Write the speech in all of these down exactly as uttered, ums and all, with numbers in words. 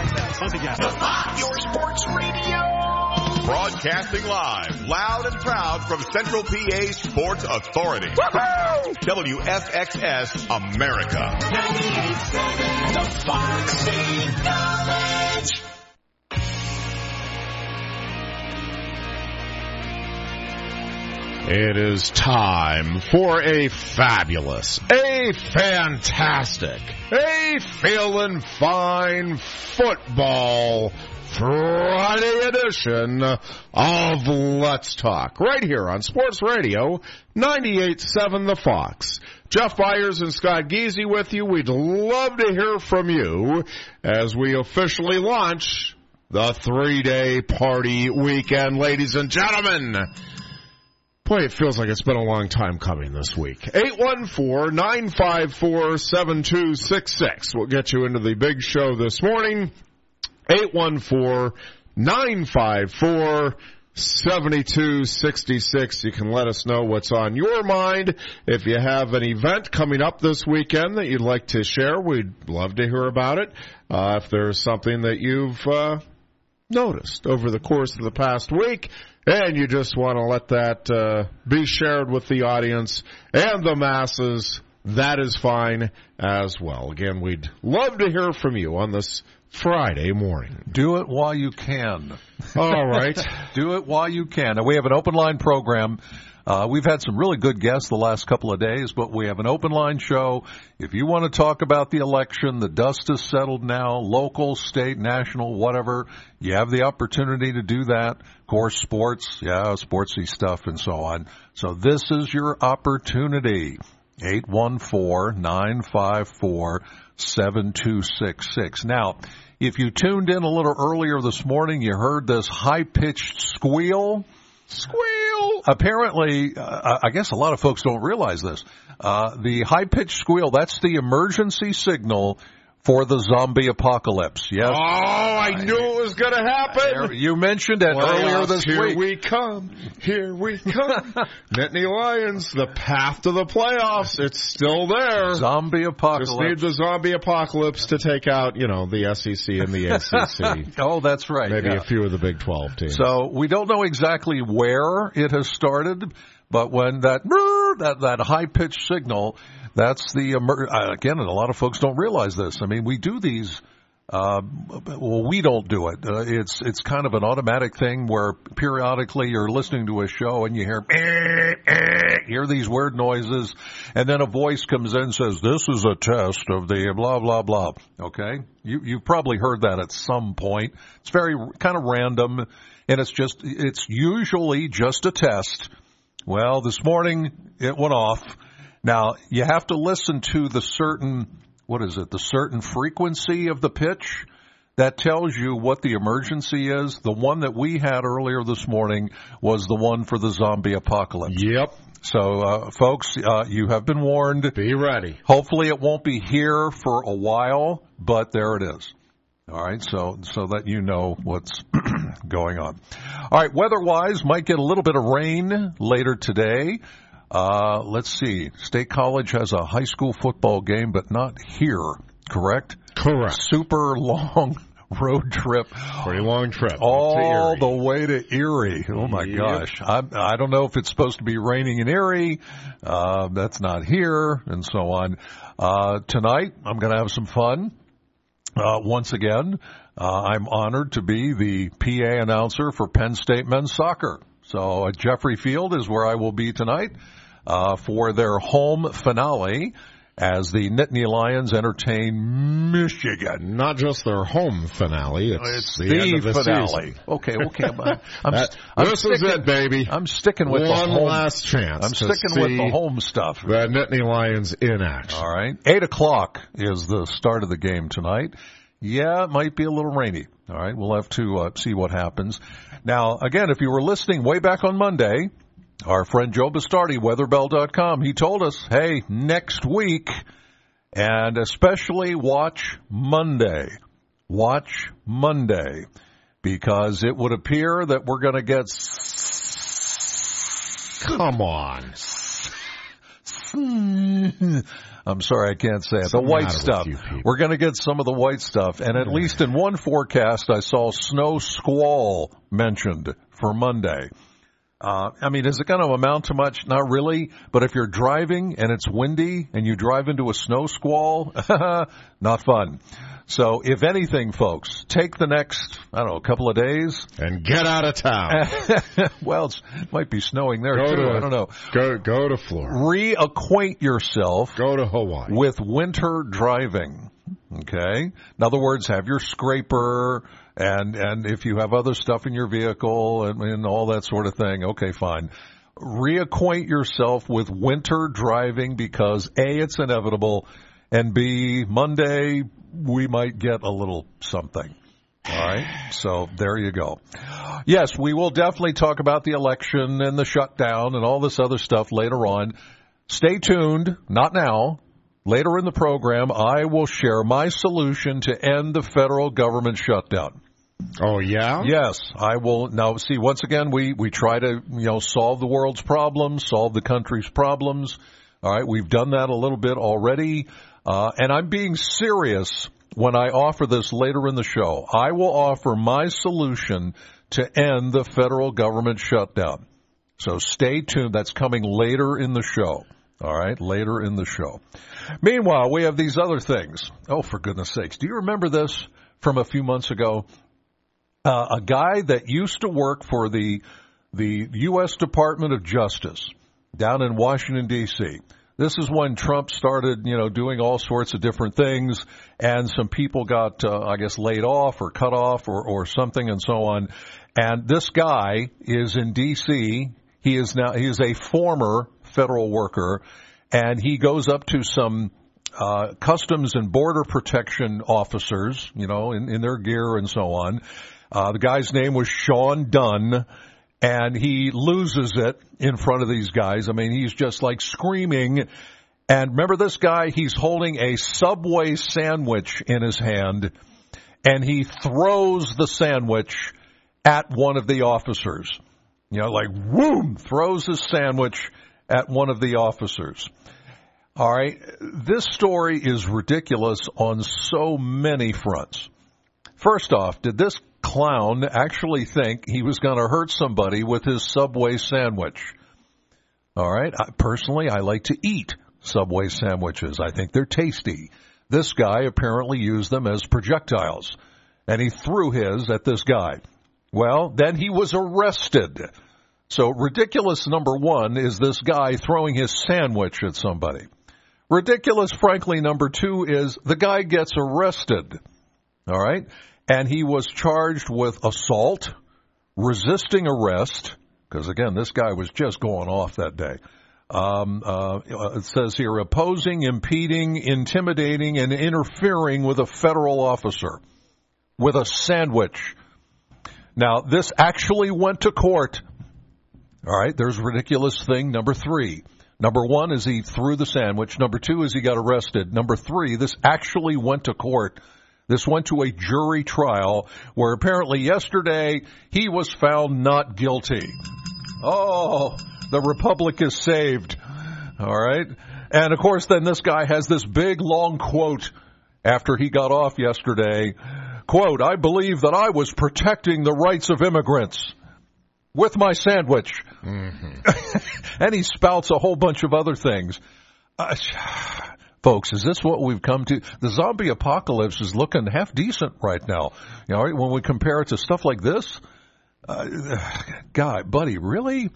Once again. Your sports radio. Broadcasting live, loud and proud from Central P A Sports Authority. Woo-hoo! W F X S America. ninety-eight point seven The Fox State Knowledge. It is time for a fabulous, a fantastic, a feeling fine football Friday edition of Let's Talk, right here on Sports Radio ninety-eight point seven The Fox. Jeff Byers and Scott Geezy with you. We'd love to hear from you as we officially launch the three-day party weekend, ladies and gentlemen. Boy, it feels like it's been a long time coming this week. eight one four, nine five four, seven two six six. We'll get you into the big show this morning. eight one four, nine five four, seven two six six. You can let us know what's on your mind. If you have an event coming up this weekend that you'd like to share, we'd love to hear about it. Uh, if there's something that you've uh, noticed over the course of the past week, and you just want to let that uh, be shared with the audience and the masses, that is fine as well. Again, we'd love to hear from you on this Friday morning. Do it while you can. All right. Do it while you can. Now, we have an open line program. Uh, we've had some really good guests the last couple of days, but we have an open line show. If you want to talk about the election, the dust is settled now, local, state, national, whatever, you have the opportunity to do that. Of course, sports, yeah, sportsy stuff and so on. So this is your opportunity. eight one four, nine five four, seven two six six. Now, if you tuned in a little earlier this morning, you heard this high-pitched squeal. Squeal! Apparently, uh, I guess a lot of folks don't realize this. Uh, the high-pitched squeal, that's the emergency signal for the zombie apocalypse. Yes. Oh, I knew it was going to happen. You mentioned it Playoffs, earlier this here week. Here we come. Here we come. Nittany Lions, the path to the playoffs. It's still there. Zombie apocalypse. Just need the zombie apocalypse to take out, you know, the S E C and the A C C. Oh, that's right. Maybe yeah. a few of the Big twelve teams. So we don't know exactly where it has started, but when that that, that high-pitched signal, that's the, uh, again, and a lot of folks don't realize this. I mean, we do these, uh, well, we don't do it. Uh, it's it's kind of an automatic thing where periodically you're listening to a show and you hear, eh, eh, hear these weird noises, and then a voice comes in and says, this is a test of the blah, blah, blah. Okay? You, you've probably heard that at some point. It's very kind of random, and it's just, it's usually just a test. Well, this morning it went off. Now, you have to listen to the certain, what is it, the certain frequency of the pitch that tells you what the emergency is. The one that we had earlier this morning was the one for the zombie apocalypse. Yep. So, uh, folks, uh, you have been warned. Be ready. Hopefully it won't be here for a while, but there it is. All right, so so that you know what's going on. All right, weather-wise, might get a little bit of rain later today. Uh, let's see. State College has a high school football game, but not here, correct? Correct. Super long road trip. Pretty long trip. All the way to Erie. Oh, my yep. gosh. I, I don't know if it's supposed to be raining in Erie. Uh, that's not here, and so on. Uh, tonight, I'm going to have some fun. Uh, once again, uh, I'm honored to be the P A announcer for Penn State men's soccer. So at Jeffrey Field is where I will be tonight uh, for their home finale as the Nittany Lions entertain Michigan. Not just their home finale, it's, it's the, the, end of the finale. season. Okay, okay. I'm, I'm, that, I'm this sticking, is it, baby. I'm sticking with One the home. last chance. I'm sticking with the home stuff. The Nittany Lions in action. All right. Eight o'clock is the start of the game tonight. Yeah, it might be a little rainy. All right, we'll have to uh, see what happens. Now, again, if you were listening way back on Monday, our friend Joe Bastardi, weatherbell dot com, he told us, hey, next week, and especially watch Monday. Watch Monday, because it would appear that we're going to get... Come on. I'm sorry, I can't say it. Something the white matter stuff. with you people. We're going to get some of the white stuff. And at least in one forecast, I saw snow squall mentioned for Monday. Uh, I mean, is it going to amount to much? Not really. But if you're driving and it's windy and you drive into a snow squall, not fun. So if anything, folks, take the next, I don't know, a couple of days. And get out of town. Well, it's, it might be snowing there, go too. To, I don't know. Go, go to Florida. Reacquaint yourself. Go to Hawaii. With winter driving. Okay? In other words, have your scraper and, and if you have other stuff in your vehicle and, and all that sort of thing, okay, fine. Reacquaint yourself with winter driving because A, it's inevitable, and B, Monday, we might get a little something. All right? So there you go. Yes, we will definitely talk about the election and the shutdown and all this other stuff later on. Stay tuned. Not now. Later in the program, I will share my solution to end the federal government shutdown. Oh, yeah? Yes, I will. Now, see, once again, we, we try to, you know, solve the world's problems, solve the country's problems. All right, we've done that a little bit already. Uh, and I'm being serious when I offer this later in the show. I will offer my solution to end the federal government shutdown. So stay tuned. That's coming later in the show. All right, later in the show. Meanwhile, we have these other things. Oh, for goodness sakes. Do you remember this from a few months ago? Uh, a guy that used to work for the the U S Department of Justice down in Washington, D C This is when Trump started, you know, doing all sorts of different things, and some people got, uh, I guess, laid off or cut off or, or something and so on. And this guy is in D C He is now, he is a former federal worker, and he goes up to some uh, Customs and Border Protection officers, you know, in, in their gear and so on. Uh, the guy's name was Sean Dunn. And he loses it in front of these guys. I mean, he's just like screaming. And remember this guy? He's holding a Subway sandwich in his hand, and he throws the sandwich at one of the officers. You know, like, whoom, throws his sandwich at one of the officers. All right. This story is ridiculous on so many fronts. First off, did this clown actually think he was going to hurt somebody with his Subway sandwich? All right. I, personally, I like to eat Subway sandwiches. I think they're tasty. This guy apparently used them as projectiles, and he threw his at this guy. Well, then he was arrested. So ridiculous number one is this guy throwing his sandwich at somebody. Ridiculous, frankly, number two is the guy gets arrested. All right. And he was charged with assault, resisting arrest, because, again, this guy was just going off that day. Um, uh, it says here, opposing, impeding, intimidating, and interfering with a federal officer with a sandwich. Now, this actually went to court. All right, there's ridiculous thing number three. Number one is he threw the sandwich. Number two is he got arrested. Number three, this actually went to court. This went to a jury trial where apparently yesterday he was found not guilty. Oh, the republic is saved. All right. And of course, then this guy has this big long quote after he got off yesterday. Quote, I believe that I was protecting the rights of immigrants with my sandwich. Mm-hmm. And he spouts a whole bunch of other things. Uh, Folks, is this what we've come to? The zombie apocalypse is looking half decent right now. You know, when we compare it to stuff like this, uh, God, buddy, really?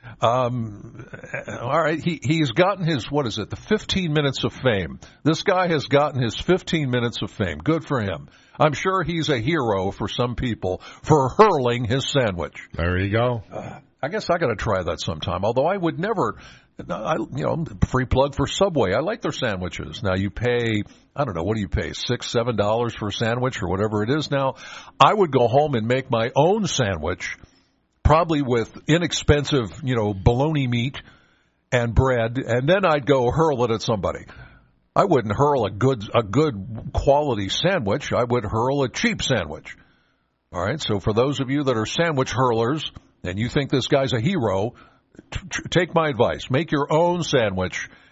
Um, all right, he he's gotten his, what is it, the fifteen minutes of fame. This guy has gotten his fifteen minutes of fame. Good for him. I'm sure he's a hero for some people for hurling his sandwich. There you go. Uh, I guess I got to try that sometime. Although I would never. I, you know, free plug for Subway. I like their sandwiches. Now you pay, I don't know, what do you pay, six, seven dollars for a sandwich or whatever it is now. I would go home and make my own sandwich, probably with inexpensive, you know, bologna meat and bread, and then I'd go hurl it at somebody. I wouldn't hurl a good, a good quality sandwich. I would hurl a cheap sandwich. All right. So for those of you that are sandwich hurlers and you think this guy's a hero, take my advice. Make your own sandwich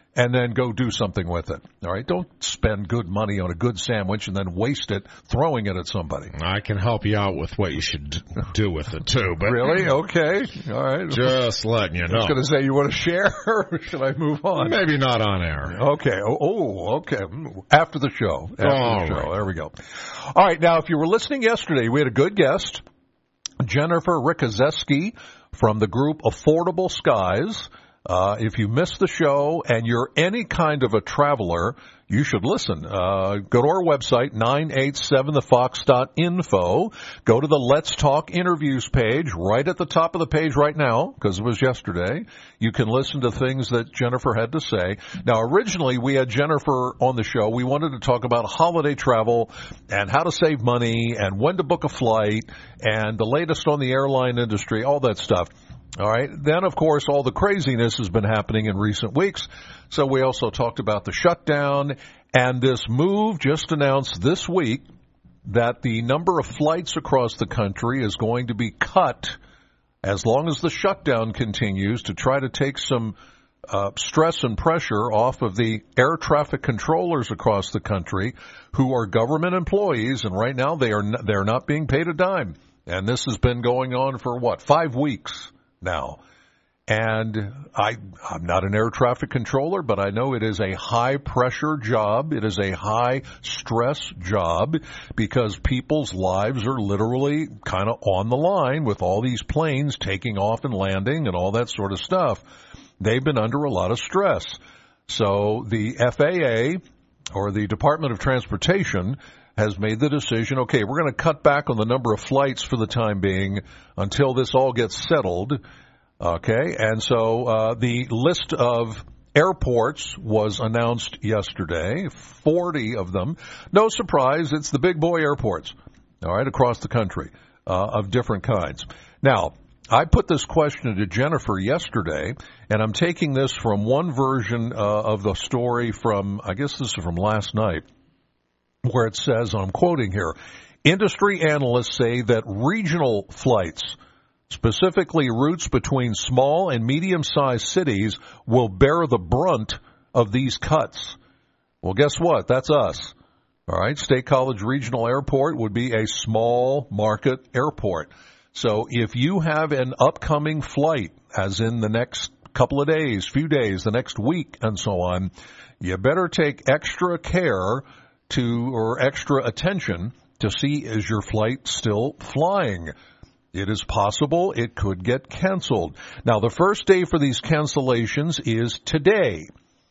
and then go do something with it. All right? Don't spend good money on a good sandwich and then waste it throwing it at somebody. I can help you out with what you should do with it, too. But Really? Okay. All right. Just letting you know. I was going to say, you want to share, or should I move on? Maybe not on air. Okay. Oh, oh, okay. After the show. After All the show. right. There we go. All right. Now, if you were listening yesterday, we had a good guest, Jennifer Rikozeski from the group Affordable Skies. Uh, if you missed the show and you're any kind of a traveler, you should listen. Uh, go to our website, nine eight seven the fox dot info. Go to the Let's Talk Interviews page right at the top of the page right now, because it was yesterday. You can listen to things that Jennifer had to say. Now, originally, we had Jennifer on the show. We wanted to talk about holiday travel and how to save money and when to book a flight and the latest on the airline industry, all that stuff. All right. Then, of course, all the craziness has been happening in recent weeks. So we also talked about the shutdown and this move just announced this week that the number of flights across the country is going to be cut as long as the shutdown continues to try to take some uh, stress and pressure off of the air traffic controllers across the country who are government employees. And right now they are n- they're not being paid a dime. And this has been going on for, what, five weeks now. And I, I'm not an air traffic controller, but I know it is a high-pressure job. It is a high-stress job because people's lives are literally kind of on the line with all these planes taking off and landing and all that sort of stuff. They've been under a lot of stress. So the F A A, or the Department of Transportation, has made the decision, okay, we're going to cut back on the number of flights for the time being until this all gets settled. Okay, and so uh, the list of airports was announced yesterday, forty of them. No surprise, it's the big boy airports, all right, across the country uh, of different kinds. Now, I put this question to Jennifer yesterday, and I'm taking this from one version uh, of the story from, I guess this is from last night, where it says, I'm quoting here, industry analysts say that regional flights, specifically routes between small and medium-sized cities, will bear the brunt of these cuts. Well, guess what? That's us. All right, State College Regional Airport would be a small market airport. So if you have an upcoming flight, as in the next couple of days, few days, the next week, and so on, you better take extra care to, or extra attention to see, is your flight still flying? It is possible it could get canceled. Now, the first day for these cancellations is today.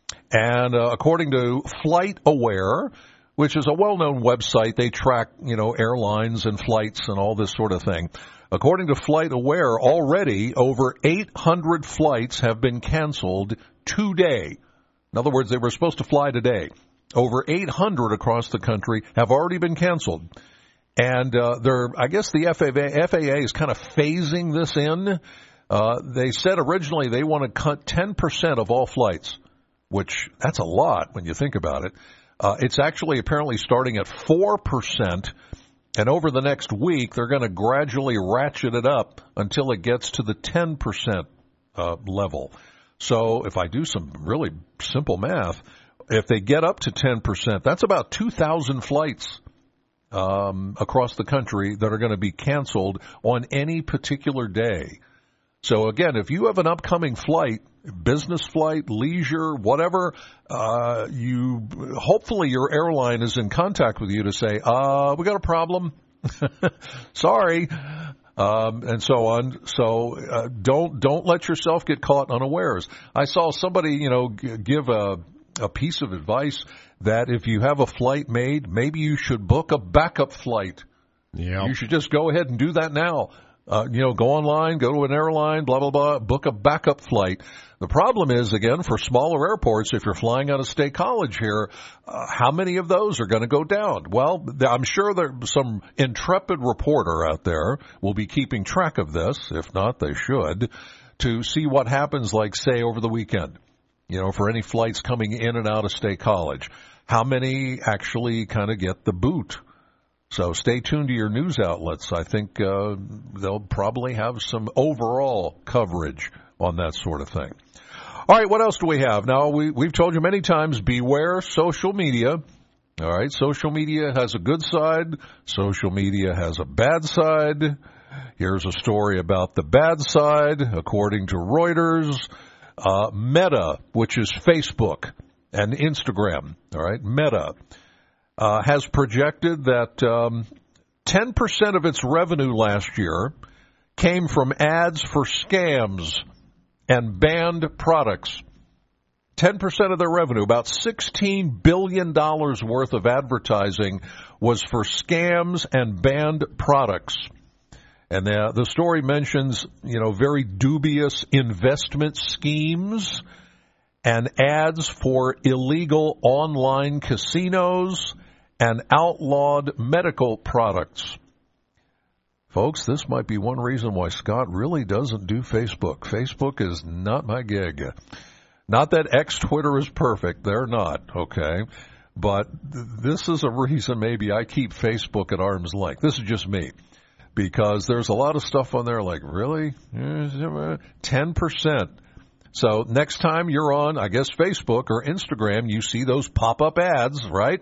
And uh, according to FlightAware, which is a well-known website, they track, you know, airlines and flights and all this sort of thing. According to FlightAware, already over eight hundred flights have been canceled today. In other words, they were supposed to fly today. Over eight hundred across the country have already been canceled. And uh, they're, I guess the F A A, F A A is kind of phasing this in. Uh, they said originally they want to cut ten percent of all flights, which that's a lot when you think about it. Uh, it's actually apparently starting at four percent, and over the next week they're going to gradually ratchet it up until it gets to the ten percent uh, level. So if I do some really simple math, if they get up to ten percent, that's about two thousand flights Um, across the country that are going to be canceled on any particular day. So again, if you have an upcoming flight, business flight, leisure, whatever, uh, you hopefully your airline is in contact with you to say, uh, we got a problem. Sorry. Um, and so on. So uh, don't don't let yourself get caught unawares. I saw somebody, you know, g- give a a piece of advice that if you have a flight made, maybe you should book a backup flight. Yeah. You should just go ahead and do that now. Uh, you know, go online, go to an airline, blah, blah, blah, book a backup flight. The problem is, again, for smaller airports, if you're flying out of State College here, uh, how many of those are going to go down? Well, I'm sure there's some intrepid reporter out there will be keeping track of this. If not, they should, to see what happens, like, say, over the weekend. You know, for any flights coming in and out of State College, how many actually kind of get the boot? So stay tuned to your news outlets. I think uh, they'll probably have some overall coverage on that sort of thing. All right, what else do we have? Now, we, we've told you many times, beware social media. All right, social media has a good side. Social media has a bad side. Here's a story about the bad side. According to Reuters, uh, Meta, which is Facebook and Instagram, all right, Meta, uh, has projected that um, ten percent of its revenue last year came from ads for scams and banned products. ten percent of their revenue, about sixteen billion dollars worth of advertising, was for scams and banned products. And the, the story mentions, you know, very dubious investment schemes and ads for illegal online casinos and outlawed medical products. Folks, this might be one reason why Scott really doesn't do Facebook. Facebook is not my gig. Not that X Twitter is perfect. They're not, okay? But th- this is a reason maybe I keep Facebook at arm's length. This is just me. Because there's a lot of stuff on there like, really? ten percent. So next time you're on, I guess, Facebook or Instagram, you see those pop-up ads, right?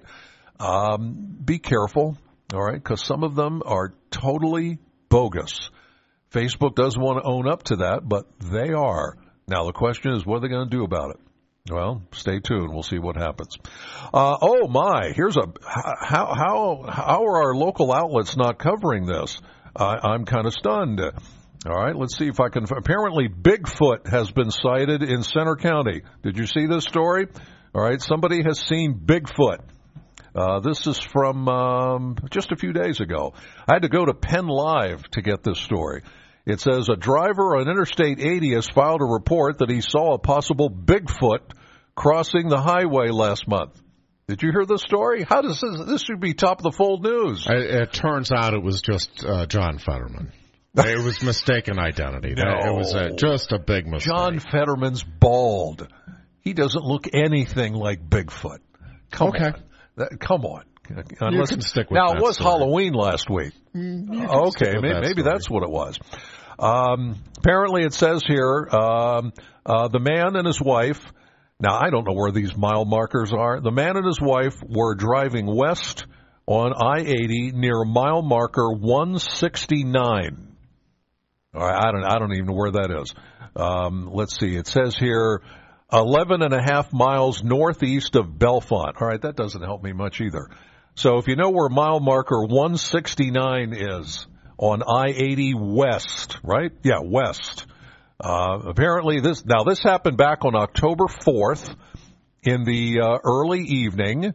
Um, be careful, all right? Because some of them are totally bogus. Facebook doesn't want to own up to that, but they are. Now, the question is, what are they going to do about it? Well, stay tuned. We'll see what happens. Uh, oh, my. Here's a how, how, how are our local outlets not covering this? Uh, I'm kind of stunned. All right, let's see if I can. Apparently, Bigfoot has been sighted in Center County. Did you see this story? All right, somebody has seen Bigfoot. Uh, this is from um, just a few days ago. I had to go to Penn Live to get this story. It says a driver on Interstate eighty has filed a report that he saw a possible Bigfoot crossing the highway last month. Did you hear this story? How does this, this should be top of the fold news. It, it turns out it was just uh, John Fetterman. It was mistaken identity. No. It was uh, just a big mistake. John Fetterman's bald. He doesn't look anything like Bigfoot. Come okay. on. That, come on. Unless, you can stick with now, that it was story. Halloween last week. Mm, okay, maybe, that maybe story. that's what it was. Um, apparently it says here, um, uh, the man and his wife, now I don't know where these mile markers are, the man and his wife were driving west on I eighty near mile marker one sixty-nine. All right, I don't, I don't even know where that is. Um, let's see, it says here, eleven and a half miles northeast of Bellefonte. All right, that doesn't help me much either. So if you know where mile marker one sixty-nine is on I eighty west, right? Yeah, west. Uh, apparently this, now this happened back on October fourth in the uh, early evening.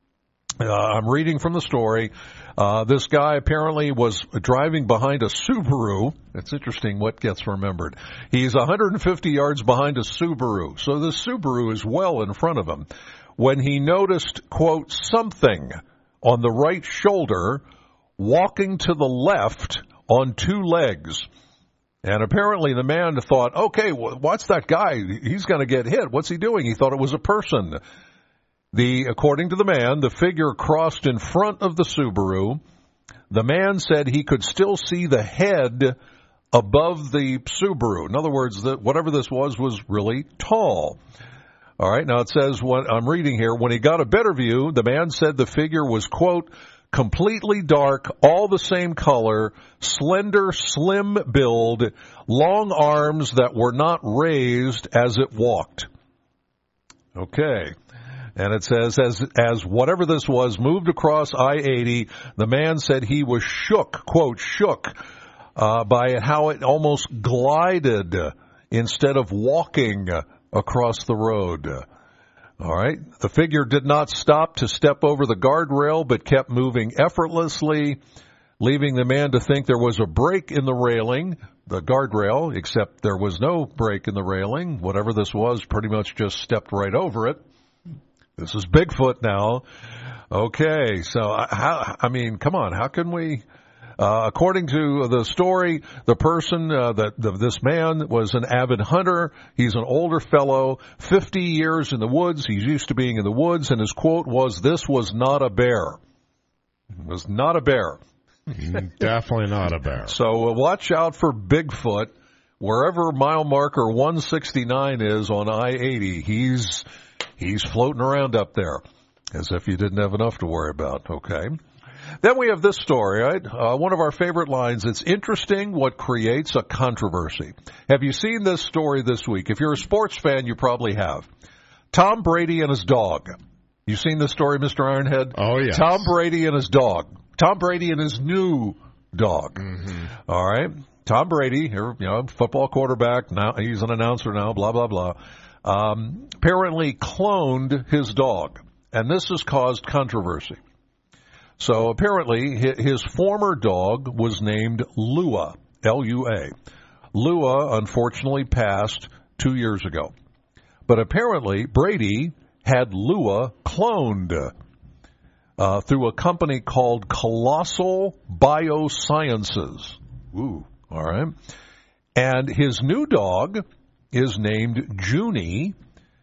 Uh, I'm reading from the story. Uh, this guy apparently was driving behind a Subaru. It's interesting what gets remembered. He's one hundred fifty yards behind a Subaru. So the Subaru is well in front of him when he noticed, quote, something on the right shoulder walking to the left on two legs. And apparently the man thought, okay, what's that guy? He's going to get hit. What's he doing? He thought it was a person. The, according to the man, the figure crossed in front of the Subaru. The man said he could still see the head above the Subaru. In other words, that whatever this was was really tall. All right, now it says, what I'm reading here, when he got a better view, the man said the figure was, quote, completely dark, all the same color, slender, slim build, long arms that were not raised as it walked. Okay. And it says, as as whatever this was moved across I eighty, the man said he was shook, quote, shook, uh, by how it almost glided instead of walking across the road. All right. The figure did not stop to step over the guardrail, but kept moving effortlessly, leaving the man to think there was a break in the railing, the guardrail, except there was no break in the railing. Whatever this was pretty much just stepped right over it. This is Bigfoot now. Okay, so how, I mean, come on, how can we, uh, according to the story, the person, uh, that the, this man was an avid hunter. He's an older fellow, fifty years in the woods. He's used to being in the woods, and his quote was, this was not a bear. It was not a bear. Definitely not a bear. So uh, watch out for Bigfoot wherever mile marker one sixty-nine is on I eighty, he's he's floating around up there as if you didn't have enough to worry about, okay? Then we have this story, right? Uh, one of our favorite lines, it's interesting what creates a controversy. Have you seen this story this week? If you're a sports fan, you probably have. Tom Brady and his dog. You seen this story, Mister Ironhead? Oh, yes. Tom Brady and his dog. Tom Brady and his new dog. Mm-hmm. All right. Tom Brady, you know, football quarterback. Now he's an announcer now. Blah blah blah. Um, apparently cloned his dog, and this has caused controversy. So apparently his former dog was named Lua, L U A. Lua unfortunately passed two years ago, but apparently Brady had Lua cloned uh, through a company called Colossal Biosciences. Ooh, all right. And his new dog is named Junie,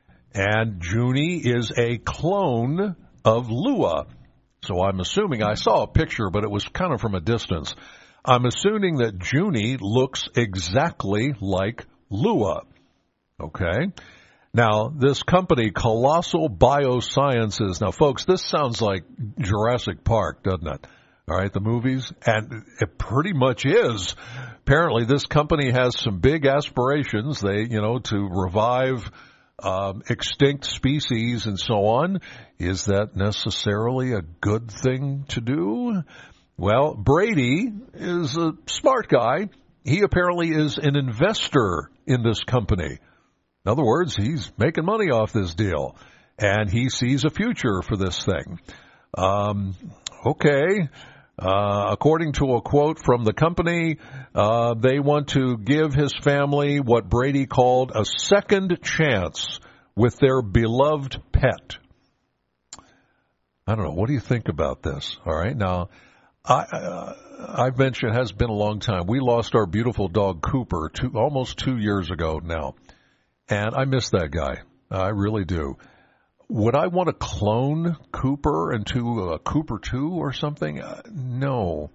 and Junie is a clone of Lua. So I'm assuming, I saw a picture, but it was kind of from a distance. I'm assuming that Junie looks exactly like Lua. Okay? Now, this company, Colossal Biosciences, now, folks, this sounds like Jurassic Park, doesn't it? All right, the movies? And it pretty much is. Apparently, this company has some big aspirations, they, you know, to revive um, extinct species and so on. Is that necessarily a good thing to do? Well, Brady is a smart guy. He apparently is an investor in this company. In other words, he's making money off this deal, and he sees a future for this thing. Um, okay. Uh, according to a quote from the company, uh, they want to give his family what Brady called a second chance with their beloved pet. I don't know. What do you think about this? All right. Now, I, uh, I've mentioned it has been a long time. We lost our beautiful dog Cooper two, almost two years ago now. And I miss that guy. I really do. Would I want to clone Cooper into a Cooper two or something? Uh, no.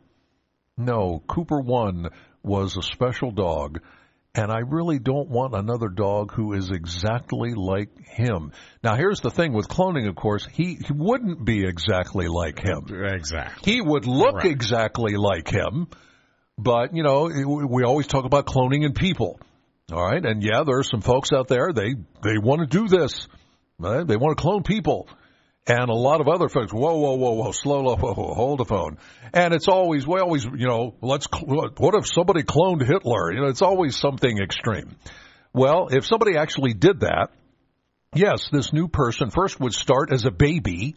No. Cooper one was a special dog, and I really don't want another dog who is exactly like him. Now, here's the thing with cloning, of course. He, he wouldn't be exactly like him. Exactly. He would look right. exactly like him, but, you know, we always talk about cloning in people. All right, and yeah, there are some folks out there, they, they want to do this. Right? They want to clone people. And a lot of other folks, whoa, whoa, whoa, whoa, slow, whoa, whoa, whoa, hold the phone. And it's always, we always, you know, let's, what if somebody cloned Hitler? You know, it's always something extreme. Well, if somebody actually did that, yes, this new person first would start as a baby,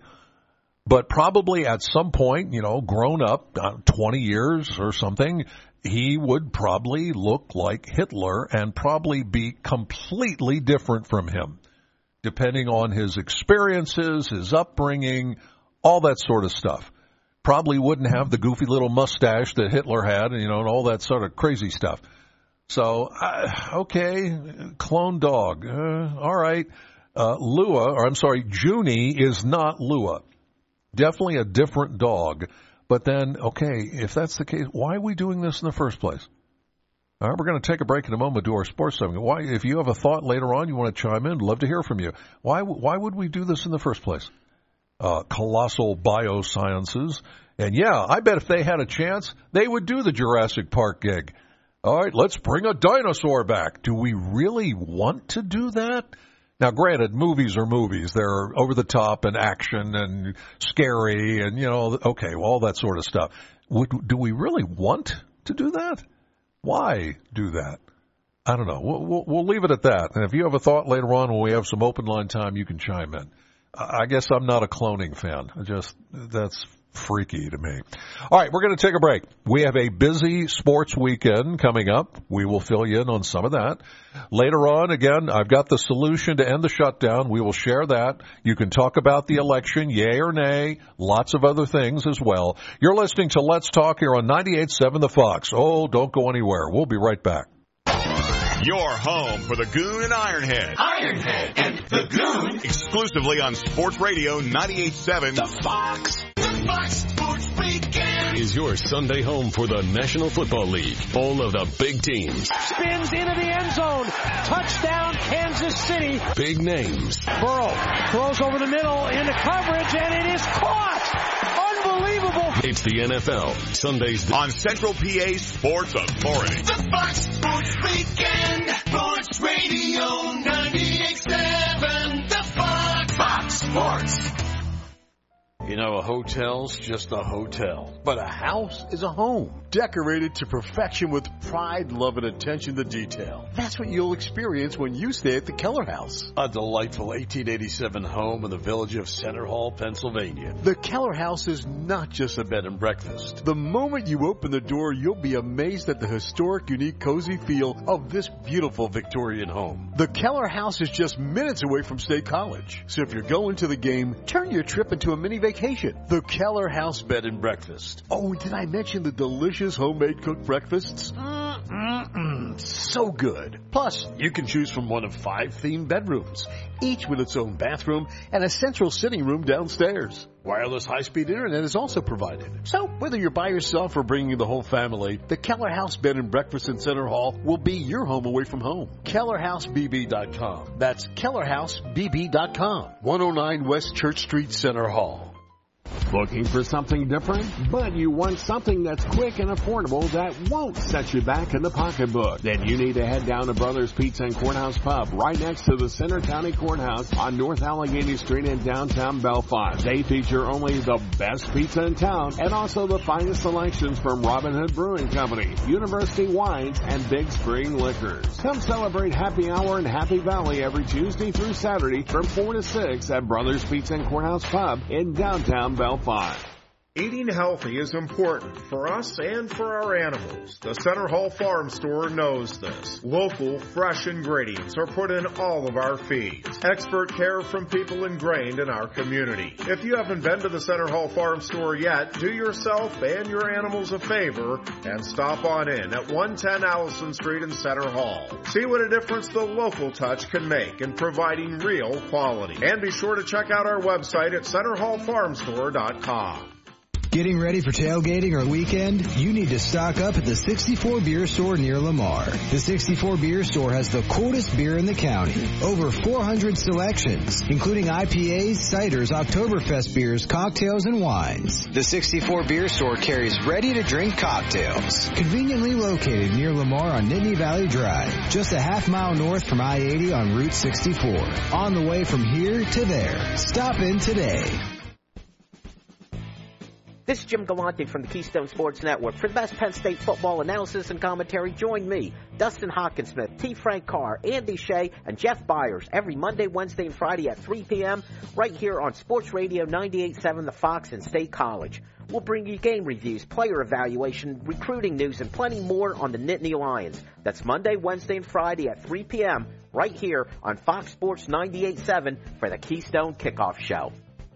but probably at some point, you know, grown up, uh, twenty years or something, he would probably look like Hitler and probably be completely different from him, depending on his experiences, his upbringing, all that sort of stuff. Probably wouldn't have the goofy little mustache that Hitler had, you know, and all that sort of crazy stuff. So, uh, okay, clone dog. Uh, all right. Uh, Lua, or I'm sorry, Junie is not Lua. Definitely a different dog. But then, okay, if that's the case, why are we doing this in the first place? All right, we're going to take a break in a moment, do our sports segment. Why, if you have a thought later on, you want to chime in, love to hear from you. Why why would we do this in the first place? Uh, Colossal Biosciences. And yeah, I bet if they had a chance, they would do the Jurassic Park gig. All right, let's bring a dinosaur back. Do we really want to do that? Now, granted, movies are movies. They're over the top and action and scary and, you know, okay, well, all that sort of stuff. Would, do we really want to do that? Why do that? I don't know. We'll, we'll, we'll leave it at that. And if you have a thought later on when we have some open line time, you can chime in. I guess I'm not a cloning fan. I just, that's freaky to me. All right, we're going to take a break. We have a busy sports weekend coming up. We will fill you in on some of that. Later on, again, I've got the solution to end the shutdown. We will share that. You can talk about the election, yay or nay, lots of other things as well. You're listening to Let's Talk here on ninety-eight point seven The Fox. Oh, don't go anywhere. We'll be right back. Your home for the Goon and Ironhead. Ironhead and the Goon. Exclusively on Sports Radio ninety-eight point seven The Fox. The Fox Sports Weekend. is your Sunday home for the National Football League. All of the big teams. Spins into the end zone. Touchdown, Kansas City. Big names. Burrow throws over the middle into coverage, and it is caught. Unbelievable. It's the N F L. Sundays on Central P A Sports Authority. The Fox Sports Weekend. Sports Radio ninety-eight point seven. The Fox. Fox Sports. You know, a hotel's just a hotel, but a house is a home, decorated to perfection with pride, love, and attention to detail. That's what you'll experience when you stay at the Keller House, a delightful eighteen eighty-seven home in the village of Center Hall, Pennsylvania. The Keller House is not just a bed and breakfast. The moment you open the door, you'll be amazed at the historic, unique, cozy feel of this beautiful Victorian home. The Keller House is just minutes away from State College, so if you're going to the game, turn your trip into a mini vacation. The Keller House Bed and Breakfast. Oh, did I mention the delicious homemade cooked breakfasts? Mm-mm-mm. So good. Plus, you can choose from one of five themed bedrooms, each with its own bathroom and a central sitting room downstairs. Wireless high-speed internet is also provided. So, whether you're by yourself or bringing the whole family, the Keller House Bed and Breakfast in Center Hall will be your home away from home. Keller House B B dot com. That's Keller House B B dot com. one oh nine West Church Street, Center Hall. Looking for something different? But you want something that's quick and affordable that won't set you back in the pocketbook. Then you need to head down to Brothers Pizza and Courthouse Pub right next to the Center County Courthouse on North Allegheny Street in downtown Belfont. They feature only the best pizza in town and also the finest selections from Robin Hood Brewing Company, University Wines, and Big Spring Liquors. Come celebrate Happy Hour in Happy Valley every Tuesday through Saturday from four to six at Brothers Pizza and Courthouse Pub in downtown Belfont. Eating healthy is important for us and for our animals. The Center Hall Farm Store knows this. Local, fresh ingredients are put in all of our feeds. Expert care from people ingrained in our community. If you haven't been to the Center Hall Farm Store yet, do yourself and your animals a favor and stop on in at one ten Allison Street in Center Hall. See what a difference the local touch can make in providing real quality. And be sure to check out our website at center hall farm store dot com. Getting ready for tailgating or weekend? You need to stock up at the sixty-four Beer Store near Lamar. The sixty-four Beer Store has the coolest beer in the county. Over four hundred selections, including I P As, ciders, Oktoberfest beers, cocktails, and wines. The sixty-four Beer Store carries ready-to-drink cocktails. Conveniently located near Lamar on Nittany Valley Drive, just a half mile north from I eighty on Route sixty-four. On the way from here to there. Stop in today. This is Jim Galante from the Keystone Sports Network. For the best Penn State football analysis and commentary, join me, Dustin Hawkinsmith, T. Frank Carr, Andy Shea, and Jeff Byers every Monday, Wednesday, and Friday at three p.m. right here on Sports Radio ninety-eight point seven The Fox and State College. We'll bring you game reviews, player evaluation, recruiting news, and plenty more on the Nittany Lions. That's Monday, Wednesday, and Friday at three p.m. right here on Fox Sports ninety-eight point seven for the Keystone Kickoff Show.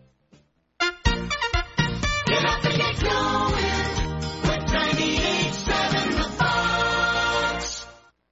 Get up and get going with ninety-eight point seven The Fox.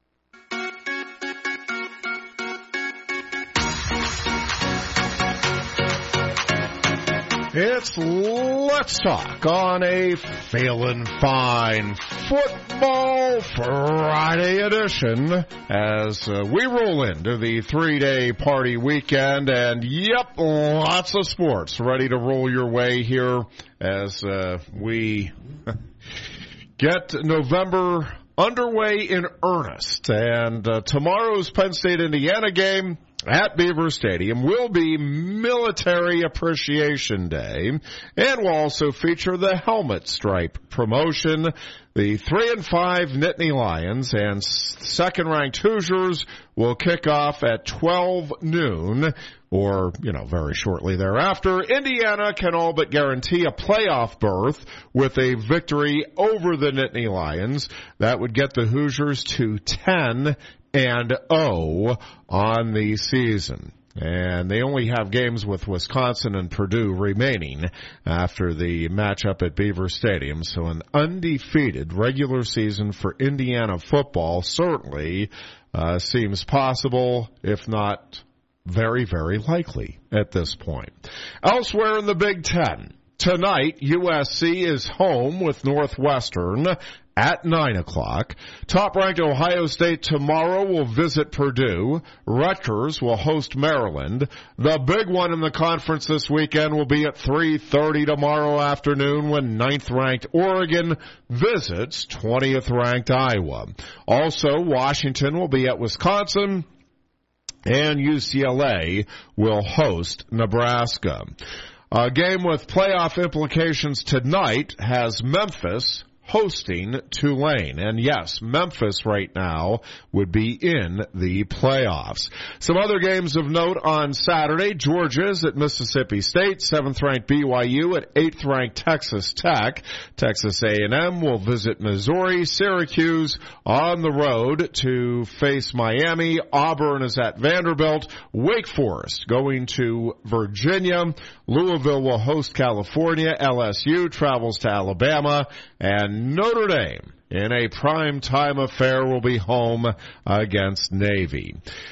It's Let's Talk on a Feelin' Fine Football Friday edition as uh, we roll into the three-day party weekend. And, yep, lots of sports ready to roll your way here as uh, we get November underway in earnest. And uh, tomorrow's Penn State-Indiana game at Beaver Stadium will be Military Appreciation Day, and will also feature the Helmet Stripe promotion. The three and five Nittany Lions and second-ranked Hoosiers will kick off at twelve noon, or, you know, very shortly thereafter. Indiana can all but guarantee a playoff berth with a victory over the Nittany Lions. That would get the Hoosiers to ten and oh on the season. And they only have games with Wisconsin and Purdue remaining after the matchup at Beaver Stadium. So an undefeated regular season for Indiana football certainly uh, seems possible, if not very, very likely at this point. Elsewhere in the Big Ten, Tonight, U S C is home with Northwestern at nine o'clock. Top-ranked Ohio State tomorrow will visit Purdue. Rutgers will host Maryland. The big one in the conference this weekend will be at three thirty tomorrow afternoon when ninth-ranked Oregon visits twentieth-ranked Iowa. Also, Washington will be at Wisconsin, and U C L A will host Nebraska. A game with playoff implications tonight has Memphis hosting Tulane. And yes, Memphis right now would be in the playoffs. Some other games of note on Saturday. Georgia's at Mississippi State, seventh-ranked B Y U at eighth-ranked Texas Tech. Texas A and M will visit Missouri. Syracuse on the road to face Miami. Auburn is at Vanderbilt. Wake Forest going to Virginia. Louisville will host California. L S U travels to Alabama. And Notre Dame, in a prime-time affair, will be home against Navy.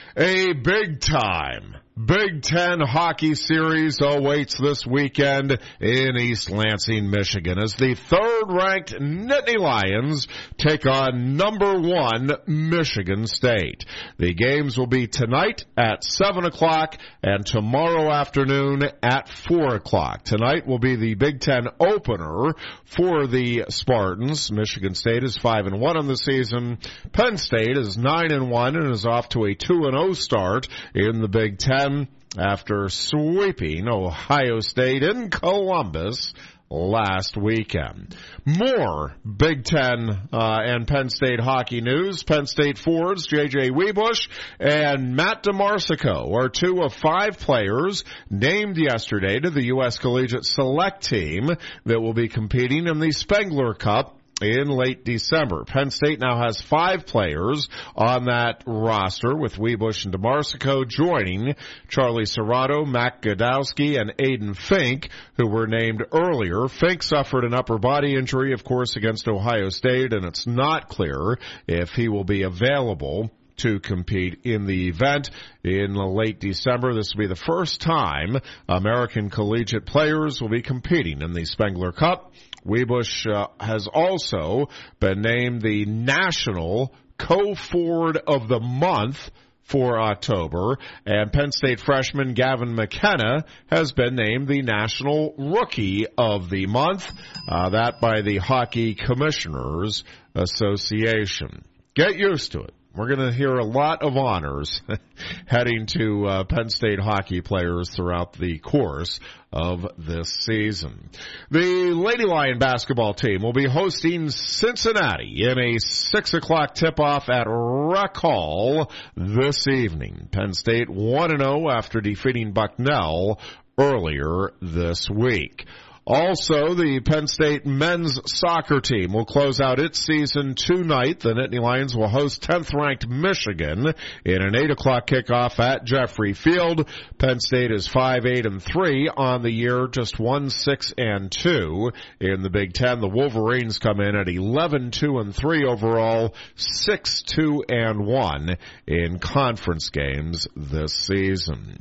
A big-time Big Ten hockey series awaits this weekend in East Lansing, Michigan, as the third-ranked Nittany Lions take on number one Michigan State. The games will be tonight at seven o'clock and tomorrow afternoon at four o'clock. Tonight will be the Big Ten opener for the Spartans. Michigan State is five and one on the season. Penn State is nine and one and is off to a two and oh start in the Big Ten after sweeping Ohio State in Columbus last weekend. More Big Ten uh, and Penn State hockey news. Penn State forwards J J Webush and Matt DeMarsico are two of five players named yesterday to the U S Collegiate Select Team that will be competing in the Spengler Cup in late December. Penn State now has five players on that roster, with Webush and DeMarsico joining Charlie Serrato, Mac Godowski, and Aiden Fink, who were named earlier. Fink suffered an upper body injury, of course, against Ohio State, and it's not clear if he will be available to compete in the event in late December. This will be the first time American collegiate players will be competing in the Spengler Cup. Webush uh, has also been named the National Co-Forward of the Month for October, and Penn State freshman Gavin McKenna has been named the National Rookie of the Month, uh, that by the Hockey Commissioners Association. Get used to it. We're going to hear a lot of honors heading to uh, Penn State hockey players throughout the course of this season. The Lady Lion basketball team will be hosting Cincinnati in a six o'clock tip-off at Rec Hall this evening. Penn State one and oh after defeating Bucknell earlier this week. Also, the Penn State men's soccer team will close out its season tonight. The Nittany Lions will host tenth-ranked Michigan in an eight o'clock kickoff at Jeffrey Field. Penn State is five eight and three on the year, just one six and two in the Big Ten. The Wolverines come in at eleven two and three overall, six two and one in conference games this season.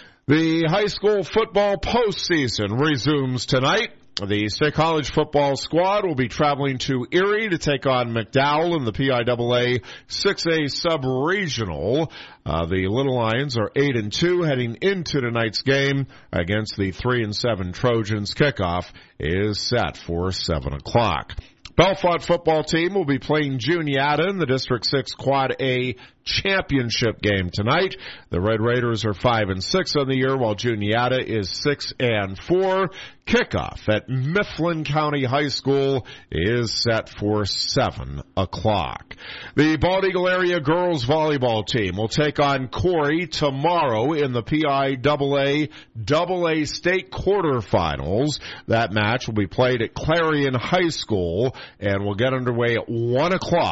The high school football postseason resumes tonight. The State College football squad will be traveling to Erie to take on McDowell in the P I A A six A sub-regional. Uh, the Little Lions are eight and two heading into tonight's game against the three and seven Trojans. Kickoff is set for seven o'clock. Bellefonte football team will be playing Juniata in the District six Quad A championship game tonight. The Red Raiders are five and six on the year, while Juniata is six and four. Kickoff at Mifflin County High School is set for seven o'clock. The Bald Eagle area girls volleyball team will take on Corey tomorrow in the P I A A double A state quarterfinals. That match will be played at Clarion High School and will get underway at one o'clock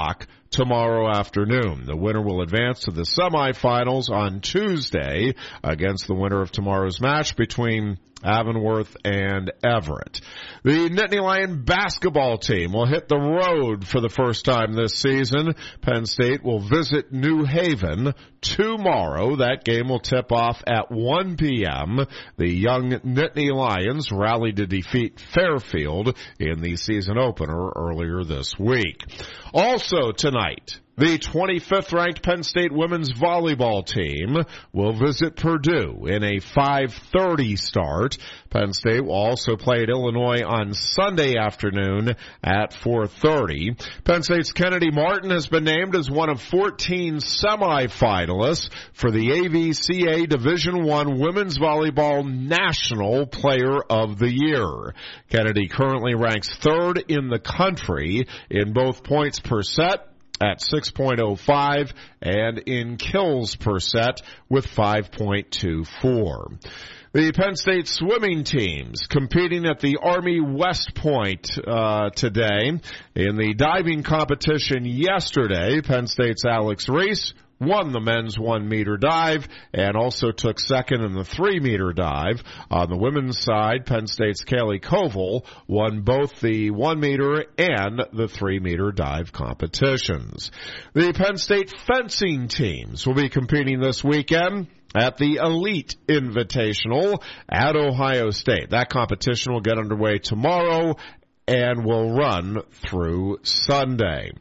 tomorrow afternoon. The winner will advance to the semifinals on Tuesday against the winner of tomorrow's match between Avonworth and Everett. The Nittany Lion basketball team will hit the road for the first time this season. Penn State will visit New Haven tomorrow. That game will tip off at one p.m. The young Nittany Lions rallied to defeat Fairfield in the season opener earlier this week. Also tonight, the twenty-fifth ranked Penn State women's volleyball team will visit Purdue in a five thirty start. Penn State will also play at Illinois on Sunday afternoon at four thirty. Penn State's Kennedy Martin has been named as one of fourteen semifinalists for the A V C A Division One Women's Volleyball National Player of the Year. Kennedy currently ranks third in the country in both points per set at six point oh five and in kills per set with five point two four. The Penn State swimming teams competing at the Army West Point uh, today. In the diving competition yesterday, Penn State's Alex Reese won the men's one-meter dive and also took second in the three-meter dive. On the women's side, Penn State's Kaylee Koval won both the one-meter and the three-meter dive competitions. The Penn State fencing teams will be competing this weekend at the Elite Invitational at Ohio State. That competition will get underway tomorrow and will run through Sunday.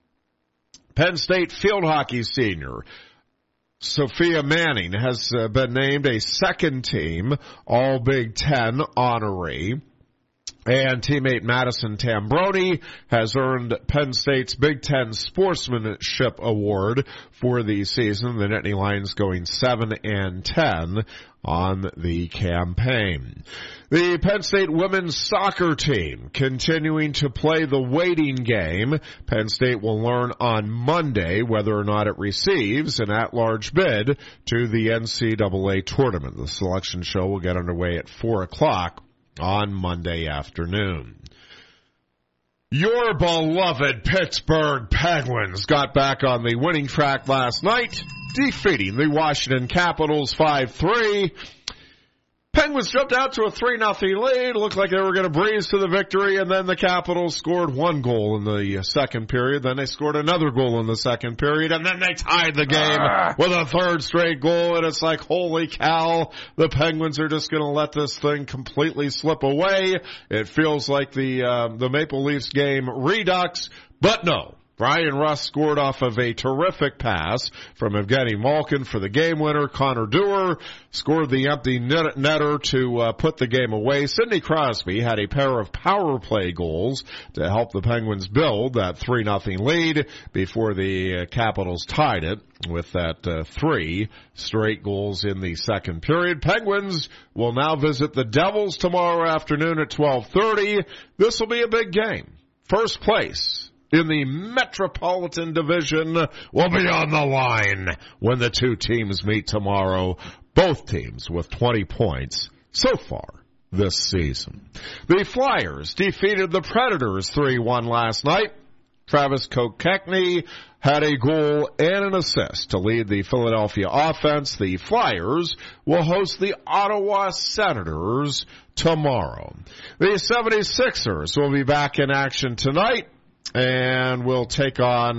Penn State field hockey senior Sophia Manning has uh, been named a second team All Big Ten honoree. And teammate Madison Tambroni has earned Penn State's Big Ten Sportsmanship Award for the season. The Nittany Lions going seven and ten on the campaign. The Penn State women's soccer team continuing to play the waiting game. Penn State will learn on Monday whether or not it receives an at-large bid to the N C double A tournament. The selection show will get underway at four o'clock on Monday afternoon. Your beloved Pittsburgh Penguins got back on the winning track last night, defeating the Washington Capitals five three. Penguins jumped out to a three nothing lead. Looked like they were going to breeze to the victory, and then the Capitals scored one goal in the second period. Then they scored another goal in the second period, and then they tied the game ah. with a third straight goal, and it's like, holy cow, the Penguins are just going to let this thing completely slip away. It feels like the uh, the Maple Leafs game redux, but no. Brian Rust scored off of a terrific pass from Evgeny Malkin for the game winner. Connor Dewar scored the empty net- netter to uh, put the game away. Sidney Crosby had a pair of power play goals to help the Penguins build that three nothing lead before the uh, Capitals tied it with that uh, three straight goals in the second period. Penguins will now visit the Devils tomorrow afternoon at twelve thirty. This will be a big game. First place in the Metropolitan Division will be on the line when the two teams meet tomorrow. Both teams with twenty points so far this season. The Flyers defeated the Predators three one last night. Travis Kokechny had a goal and an assist to lead the Philadelphia offense. The Flyers will host the Ottawa Senators tomorrow. The seventy-sixers will be back in action tonight and will take on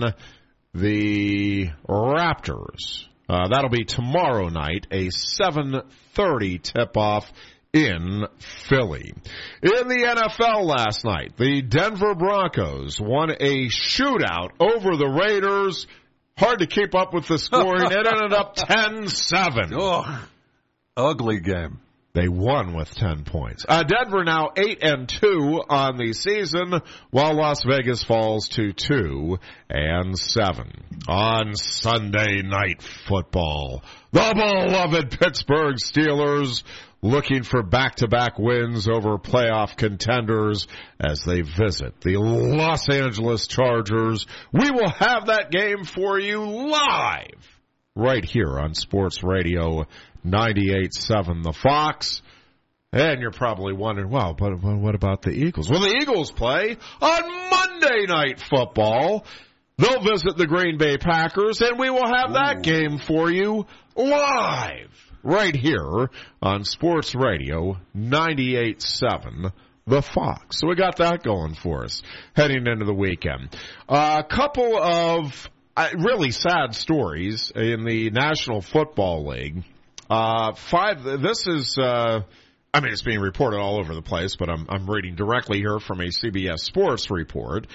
the Raptors. Uh, that'll be tomorrow night, a seven thirty tip-off in Philly. In the N F L last night, the Denver Broncos won a shootout over the Raiders. Hard to keep up with the scoring. It ended up ten seven. Oh, ugly game. They won with ten points. Uh, Denver now eight and two on the season, while Las Vegas falls to two and seven. On Sunday Night Football, the beloved Pittsburgh Steelers looking for back-to-back wins over playoff contenders as they visit the Los Angeles Chargers. We will have that game for you live right here on Sports Radio ninety-eight point seven The Fox. And you're probably wondering, well, but what about the Eagles? Well, the Eagles play on Monday Night Football. They'll visit the Green Bay Packers, and we will have that game for you live right here on Sports Radio ninety-eight point seven, The Fox. So we got that going for us heading into the weekend. Uh, a couple of uh, really sad stories in the National Football League. Uh, five, this is, uh, I mean, it's being reported all over the place, but I'm, I'm reading directly here from a C B S Sports report.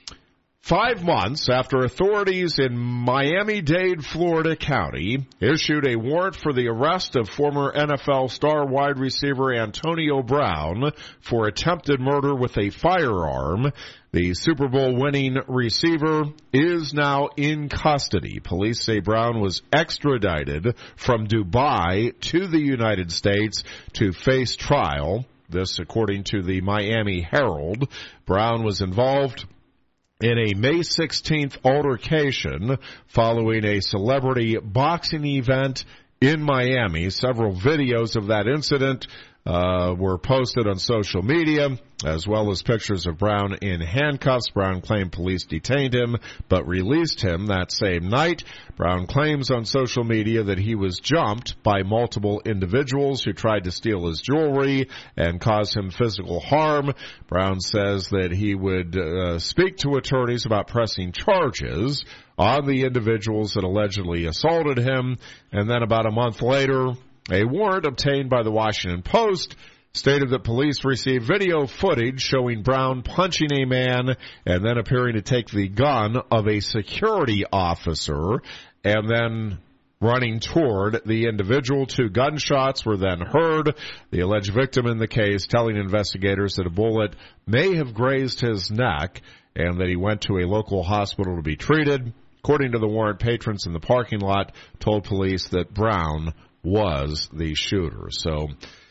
Five months after authorities in Miami-Dade, Florida County issued a warrant for the arrest of former N F L star wide receiver Antonio Brown for attempted murder with a firearm, the Super Bowl winning receiver is now in custody. Police say Brown was extradited from Dubai to the United States to face trial. This, according to the Miami Herald. Brown was involved in a May sixteenth altercation following a celebrity boxing event in Miami. Several videos of that incident uh, were posted on social media, as well as pictures of Brown in handcuffs. Brown claimed police detained him, but released him that same night. Brown claims on social media that he was jumped by multiple individuals who tried to steal his jewelry and cause him physical harm. Brown says that he would uh, speak to attorneys about pressing charges on the individuals that allegedly assaulted him. And then about a month later, a warrant obtained by the Washington Post stated that police received video footage showing Brown punching a man and then appearing to take the gun of a security officer and then running toward the individual. Two gunshots were then heard. The alleged victim in the case telling investigators that a bullet may have grazed his neck and that he went to a local hospital to be treated. According to the warrant, patrons in the parking lot told police that Brown was the shooter. So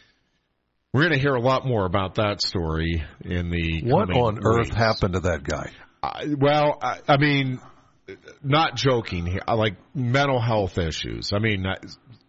we're going to hear a lot more about that story in the What coming on earth weeks. happened to that guy? Uh, well, I, I mean, not joking here, like mental health issues. I mean, uh,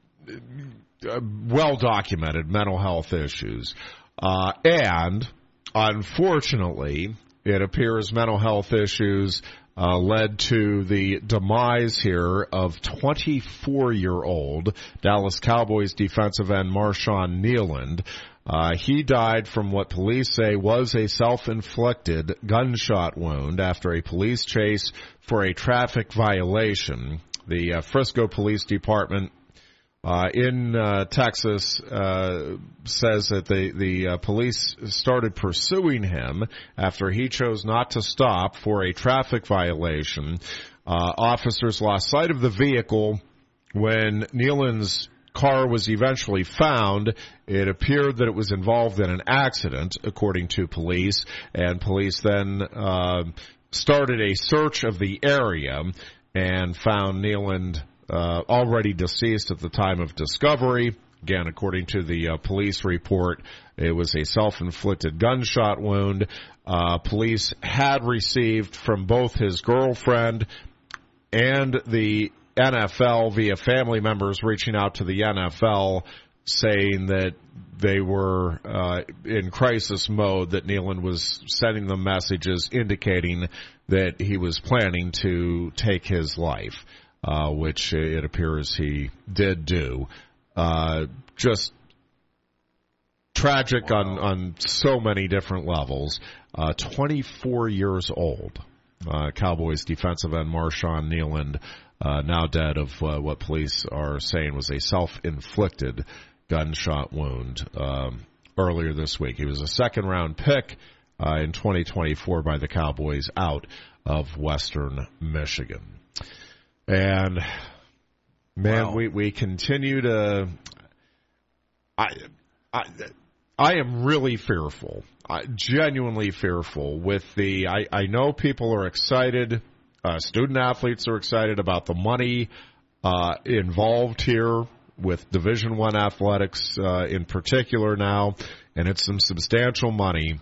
well-documented mental health issues. Uh, and, unfortunately, it appears mental health issues Uh, led to the demise here of twenty-four-year-old Dallas Cowboys defensive end Marshawn Kneeland. Uh, he died from what police say was a self-inflicted gunshot wound after a police chase for a traffic violation. The uh, Frisco Police Department Uh, in uh, Texas uh, says that the, the uh, police started pursuing him after he chose not to stop for a traffic violation. Uh, officers lost sight of the vehicle when Kneeland's car was eventually found. It appeared that it was involved in an accident, according to police, and police then uh, started a search of the area and found Kneeland Uh, already deceased at the time of discovery. Again, according to the uh, police report, it was a self-inflicted gunshot wound. Uh, police had received from both his girlfriend and the N F L via family members reaching out to the N F L saying that they were uh, in crisis mode, that Kneeland was sending them messages indicating that he was planning to take his life. Uh, which it appears he did do. Uh, just tragic wow. on, on so many different levels. Uh, twenty-four years old. Uh, Cowboys defensive end Marshawn Kneeland, uh, now dead of uh, what police are saying was a self-inflicted gunshot wound um, earlier this week. He was a second-round pick uh, in twenty twenty-four by the Cowboys out of Western Michigan. And, man, wow. we, we continue to I, I, I am really fearful, I, genuinely fearful with the, I, I know people are excited, uh, student athletes are excited about the money uh, involved here with Division One athletics uh, in particular now, and it's some substantial money.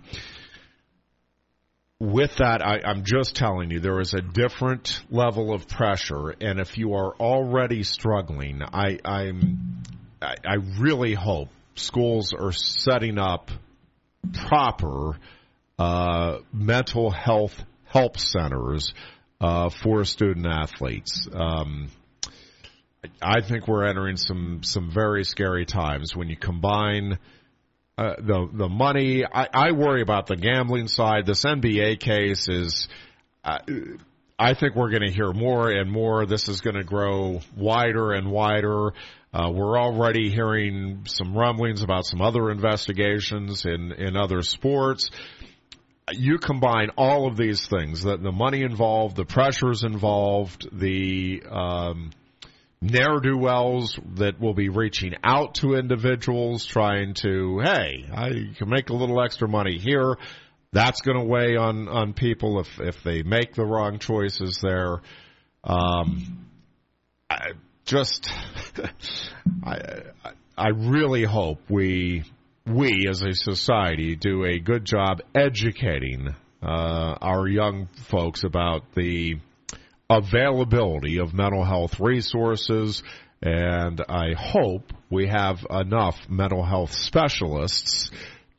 With that, I, I'm just telling you, there is a different level of pressure, and if you are already struggling, I, I'm, I, I really hope schools are setting up proper uh, mental health help centers uh, for student athletes. Um, I think we're entering some, some very scary times when you combine uh, the the money. I, I worry about the gambling side. This N B A case is, uh, I think we're going to hear more and more. This is going to grow wider and wider. Uh, we're already hearing some rumblings about some other investigations in, in other sports. You combine all of these things, the, the money involved, the pressures involved, the um, ne'er-do-wells that will be reaching out to individuals trying to, hey, I can make a little extra money here. That's going to weigh on, on people if, if they make the wrong choices there. Um, I just, I, I really hope we... we as a society do a good job educating uh, our young folks about the availability of mental health resources, and I hope we have enough mental health specialists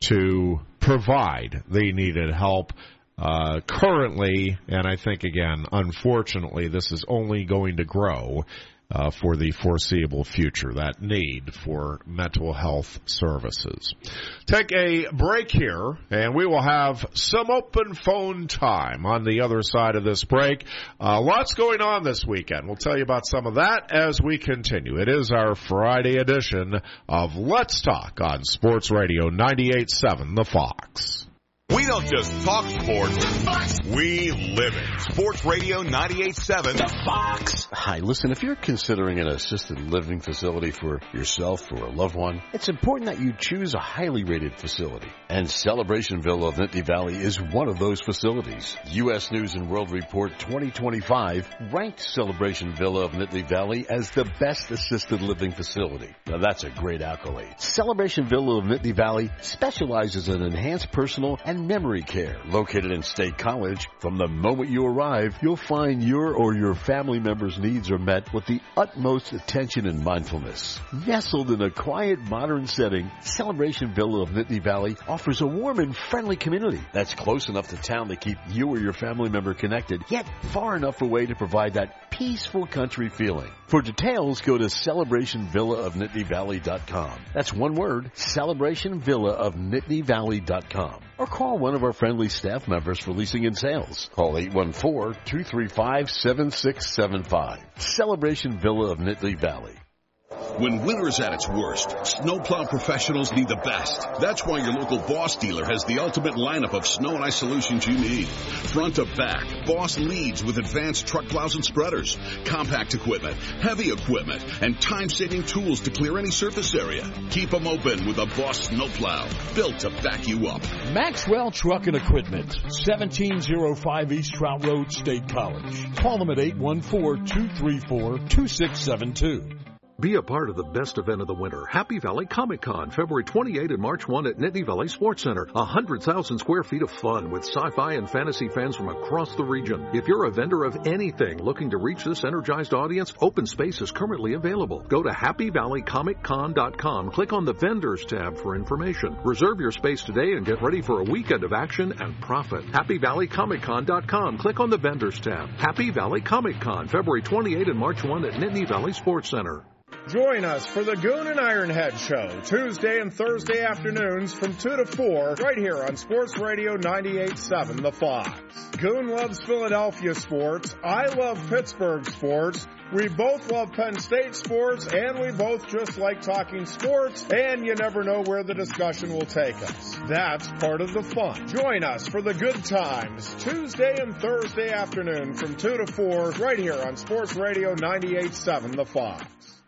to provide the needed help. Uh, currently, and I think, again, unfortunately, this is only going to grow Uh, for the foreseeable future, that need for mental health services. Take a break here, and we will have some open phone time on the other side of this break. Uh, lots going on this weekend. We'll tell you about some of that as we continue. It is our Friday edition of Let's Talk on Sports Radio ninety-eight point seven The Fox. We don't just talk sports, we live it. Sports Radio ninety-eight point seven The Fox. Hi, listen, if you're considering an assisted living facility for yourself or a loved one, it's important that you choose a highly rated facility. And Celebration Villa of Nittany Valley is one of those facilities. U S News and World Report twenty twenty-five ranked Celebration Villa of Nittany Valley as the best assisted living facility. Now that's a great accolade. Celebration Villa of Nittany Valley specializes in enhanced personal and memory care. Located in State College, from the moment you arrive, you'll find your or your family members' needs are met with the utmost attention and mindfulness. Nestled in a quiet, modern setting, Celebration Villa of Nittany Valley offers a warm and friendly community that's close enough to town to keep you or your family member connected, yet far enough away to provide that peaceful country feeling. For details, go to celebration villa of nittany valley dot com. That's one word, celebration villa of nittany valley dot com. Or call one of our friendly staff members for leasing and sales. Call eight one four, two three five, seven six seven five. Celebration Villa of Nittany Valley. When winter's at its worst, snowplow professionals need the best. That's why your local Boss dealer has the ultimate lineup of snow and ice solutions you need. Front to back, Boss leads with advanced truck plows and spreaders, compact equipment, heavy equipment, and time-saving tools to clear any surface area. Keep them open with a Boss snowplow, built to back you up. Maxwell Truck and Equipment, seventeen oh five East Trout Road, State College. Call them at eight one four, two three four, two six seven two. Be a part of the best event of the winter, Happy Valley Comic Con, February twenty-eighth and March first at Nittany Valley Sports Center. one hundred thousand square feet of fun with sci-fi and fantasy fans from across the region. If you're a vendor of anything looking to reach this energized audience, open space is currently available. Go to happy valley comic con dot com, click on the Vendors tab for information. Reserve your space today and get ready for a weekend of action and profit. happy valley comic con dot com, click on the Vendors tab. Happy Valley Comic Con, February twenty-eighth and March first at Nittany Valley Sports Center. Join us for the Goon and Ironhead Show, Tuesday and Thursday afternoons from two to four, right here on Sports Radio ninety-eight point seven The Fox. Goon loves Philadelphia sports. I love Pittsburgh sports. We both love Penn State sports, and we both just like talking sports, and you never know where the discussion will take us. That's part of the fun. Join us for the good times, Tuesday and Thursday afternoon from two to four, right here on Sports Radio ninety-eight point seven The Fox.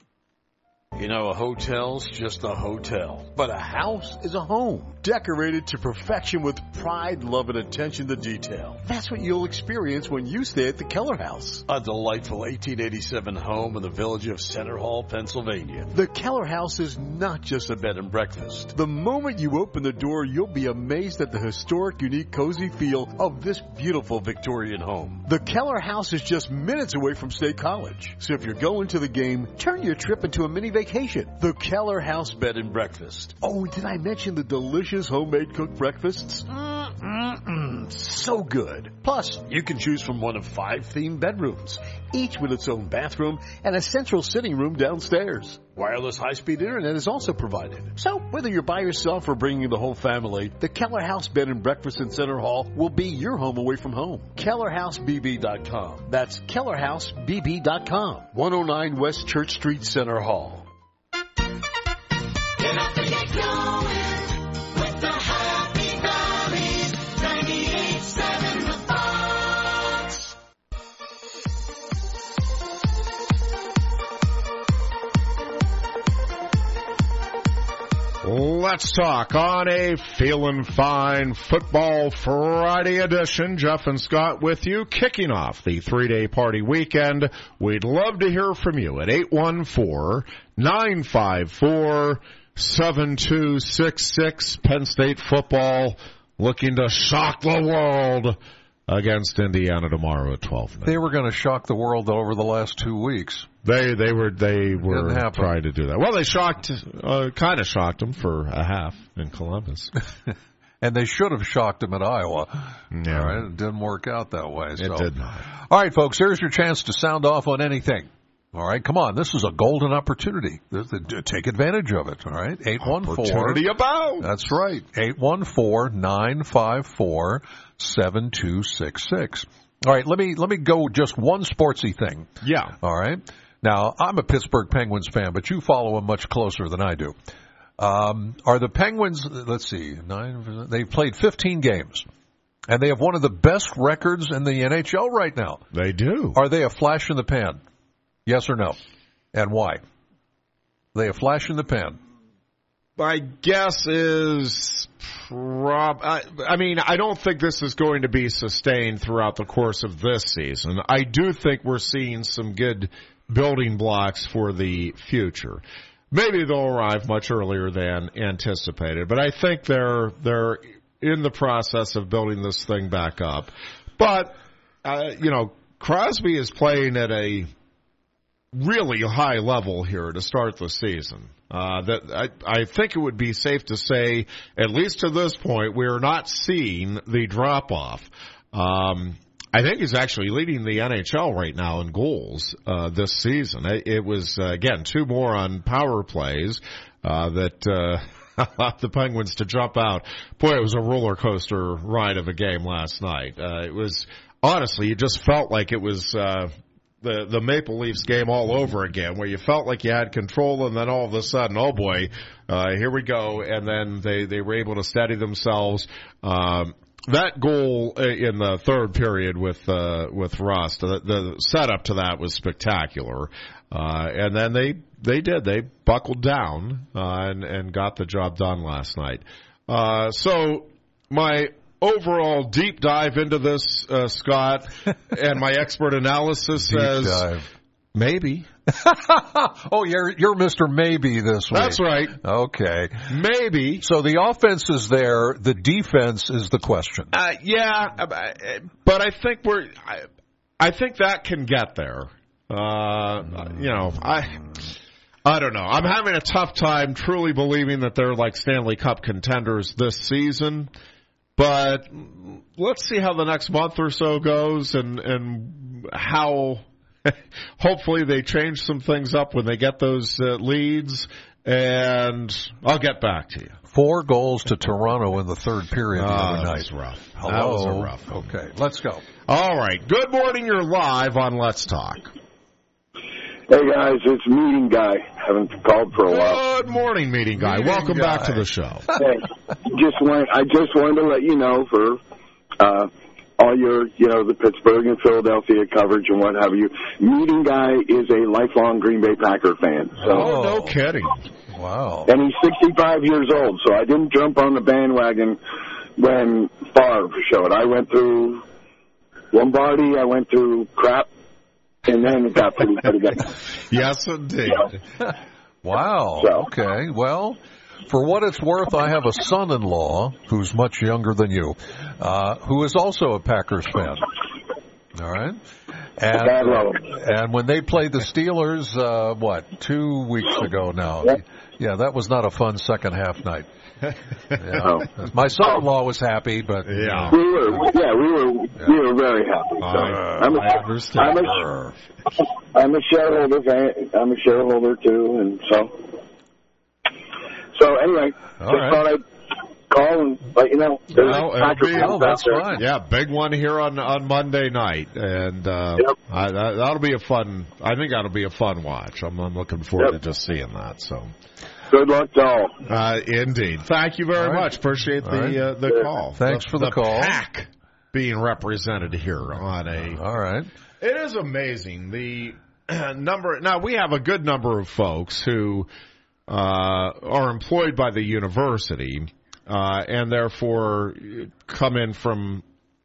You know, a hotel's just a hotel, but a house is a home, decorated to perfection with pride, love, and attention to detail. That's what you'll experience when you stay at the Keller House, a delightful eighteen eighty-seven home in the village of Center Hall, Pennsylvania. The Keller House is not just a bed and breakfast. The moment you open the door, you'll be amazed at the historic, unique, cozy feel of this beautiful Victorian home. The Keller House is just minutes away from State College, so if you're going to the game, turn your trip into a mini vacation. The Keller House Bed and Breakfast. Oh, did I mention the delicious homemade cooked breakfasts? Mm-mm-mm. Mmm, so good. Plus, you can choose from one of five themed bedrooms, each with its own bathroom and a central sitting room downstairs. Wireless high-speed internet is also provided. So, whether you're by yourself or bringing the whole family, the Keller House Bed and Breakfast in Center Hall will be your home away from home. Keller House B B dot com. That's Keller House B B dot com. one oh nine West Church Street, Center Hall. Get up and get going with the Happy Valleys, ninety-eight point seven The Fox. Let's talk on a Feelin' Fine Football Friday edition. Jeff and Scott with you, kicking off the three-day party weekend. We'd love to hear from you at eight one four, nine five four, seven two six six. Penn State football looking to shock the world against Indiana tomorrow at twelve. They were going to shock the world over the last two weeks. They they were they were trying to do that. Well, they shocked, uh, kind of shocked them for a half in Columbus, and they should have shocked them at Iowa. Yeah. All right, it didn't work out that way. It so. did not. All right, folks, here's your chance to sound off on anything. All right, come on, this is a golden opportunity. Take advantage of it. All right, eight one four. Opportunity about. That's right, eight one four nine five four seven two six six. All right, let me let me go just one sportsy thing. Yeah. All right. Now, I'm a Pittsburgh Penguins fan, but you follow them much closer than I do. Um, are the Penguins, let's see, nine, they've played fifteen games, and they have one of the best records in the N H L right now. They do. Are they a flash in the pan? Yes or no? And why? Are they a flash in the pan? My guess is, prob- I, I mean, I don't think this is going to be sustained throughout the course of this season. I do think we're seeing some good building blocks for the future. Maybe they'll arrive much earlier than anticipated, but I think they're they're in the process of building this thing back up. But uh, you know, Crosby is playing at a really high level here to start the season. Uh, that I, I think it would be safe to say, at least to this point, we're not seeing the drop off. Um, I think he's actually leading the N H L right now in goals uh, this season. It, it was, uh, again, two more on power plays uh, that uh, allowed the Penguins to jump out. Boy, it was a roller coaster ride of a game last night. Uh, it was, honestly, it just felt like it was uh, the, the Maple Leafs game all over again, where you felt like you had control, and then all of a sudden, oh boy, uh, here we go. And then they, they were able to steady themselves. Um, That goal in the third period with uh, with Rust, the, the setup to that was spectacular, uh, and then they they did they buckled down uh, and and got the job done last night. Uh, so my overall deep dive into this, uh, Scott, and my expert analysis deep says dive. Maybe. Oh, you're you're Mister Maybe this week. That's right. Okay. Maybe. So the offense is there. The defense is the question. Uh, yeah, but I think we're. I, I think that can get there. Uh, you know, I. I don't know. I'm having a tough time truly believing that they're like Stanley Cup contenders this season. But let's see how the next month or so goes, and and how. Hopefully they change some things up when they get those uh, leads, and I'll get back to you. Four goals to Toronto in the third period the uh, other that night. was rough. Hello. That was a rough. Okay, let's go. All right. Good morning. You're live on Let's Talk. Hey guys, it's Meeting Guy. Haven't called for a while. Good morning, Meeting Guy. Meeting Welcome guy. back to the show. Hey, just want I just wanted to let you know for uh, all your, you know, the Pittsburgh and Philadelphia coverage and what have you. Meeting Guy is a lifelong Green Bay Packer fan. So, oh, no kidding. Wow. And he's sixty-five years old, so I didn't jump on the bandwagon when Favre showed. I went through Lombardi, I went through crap, and then it got pretty, pretty good. Yes, indeed. So, wow. So. Okay. Well, for what it's worth, I have a son-in-law who's much younger than you, uh, who is also a Packers fan. All right. And, I love them. And when they played the Steelers, uh, what, two weeks ago now? Yep. Yeah, that was not a fun second half night. Yeah. Oh. My son-in-law was happy, but Yeah. We were, yeah, we were, we were very happy. So Uh, I'm, a, I understand. I'm, a, I'm a shareholder. fan- I'm a shareholder too, and so. So anyway, All just right. thought I'd call and let you know. There's Well, a it'll Packer be- fans oh, out that's there. fine. Yeah, big one here on on Monday night, and uh, Yep. I, that, that'll be a fun. I think that'll be a fun watch. I'm, I'm looking forward Yep. to just seeing that. So, Good luck to all. uh, indeed, thank you very All right. much. Appreciate All the right. uh, the Yeah. call. Thanks for the call. Pack being represented here on a. all right. It is amazing the number. Now we have a good number of folks who uh, are employed by the university. Uh, and therefore come in from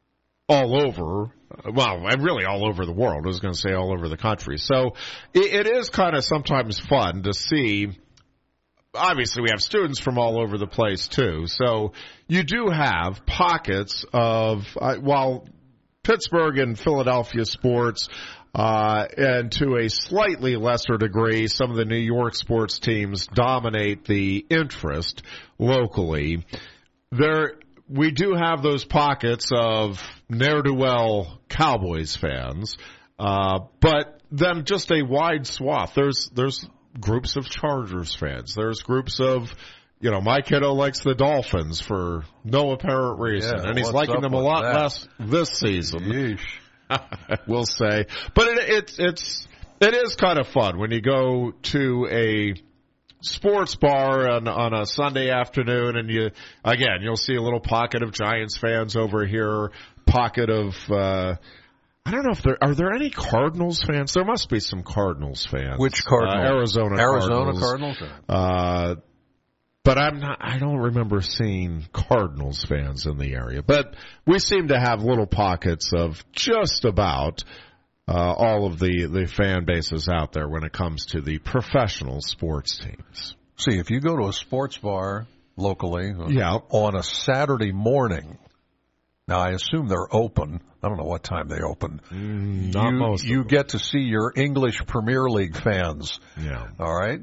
all over, well, really all over the world. I was going to say all over the country. So it, it is kind of sometimes fun to see. Obviously, we have students from all over the place, too. So you do have pockets of, uh, while Pittsburgh and Philadelphia sports, uh, and to a slightly lesser degree, some of the New York sports teams dominate the interest locally. There, we do have those pockets of ne'er-do-well Cowboys fans, uh, but then just a wide swath. There's, there's groups of Chargers fans. There's groups of, you know, my kiddo likes the Dolphins for no apparent reason, Yeah, and he's what's liking up them a with lot that? less this season. Yeesh. We'll say, but it, it's it's it is kind of fun when you go to a sports bar on, on a Sunday afternoon, and you again you'll see a little pocket of Giants fans over here, pocket of uh, I don't know if there are there any Cardinals fans. There must be some Cardinals fans. Which Cardinals? Uh, Arizona Arizona Cardinals. Cardinals? Uh, but I'm not, I don't remember seeing Cardinals fans in the area. But we seem to have little pockets of just about uh, all of the, the fan bases out there when it comes to the professional sports teams. See, if you go to a sports bar locally Yeah. on a Saturday morning, now I assume they're open. I don't know what time they open. Mm, not you, most of You them. get to see your English Premier League fans. Yeah. All right.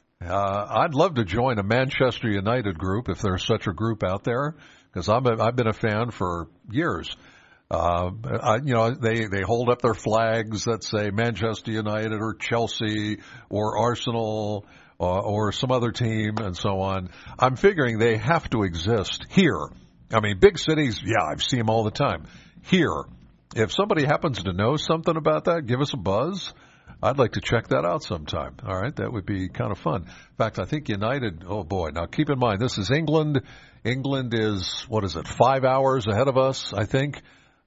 Uh, I'd love to join a Manchester United group if there's such a group out there, because I'm a, I've been a fan for years. Uh, I, you know, they, they hold up their flags that say Manchester United or Chelsea or Arsenal or, or some other team and so on. I'm figuring they have to exist here. I mean, big cities, yeah, I see them all the time. Here, if somebody happens to know something about that, give us a buzz. I'd like to check that out sometime. All right, that would be kind of fun. In fact, I think United, oh boy, now keep in mind, this is England. England is, what is it, five hours ahead of us, I think.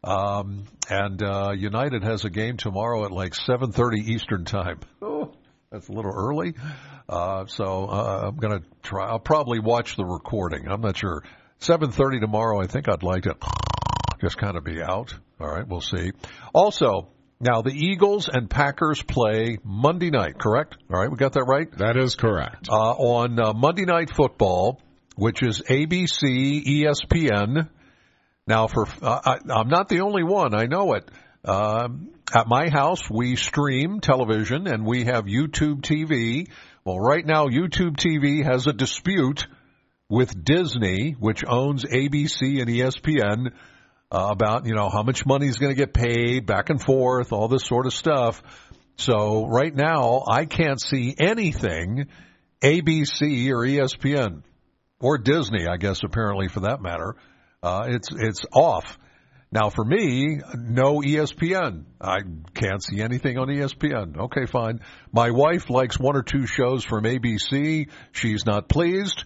Um, and uh, United has a game tomorrow at like seven thirty Eastern time. Oh, that's a little early. Uh, so uh, I'm going to try. I'll probably watch the recording. I'm not sure. seven thirty tomorrow, I think I'd like to just kind of be out. All right, we'll see. Also, now the Eagles and Packers play Monday night, correct? All right, we got that right? That is correct. Uh, on uh, Monday Night Football, which is A B C, E S P N. Now, for uh, I, I'm not the only one. I know it. Um, at my house, we stream television, and we have YouTube T V. Well, right now, YouTube T V has a dispute with Disney, which owns A B C and E S P N, uh, about, you know, how much money is going to get paid, back and forth, all this sort of stuff. So right now, I can't see anything A B C or E S P N or Disney, I guess, apparently, for that matter. Uh, it's it's off. Now, for me, no E S P N. I can't see anything on E S P N. Okay, fine. My wife likes one or two shows from A B C. She's not pleased.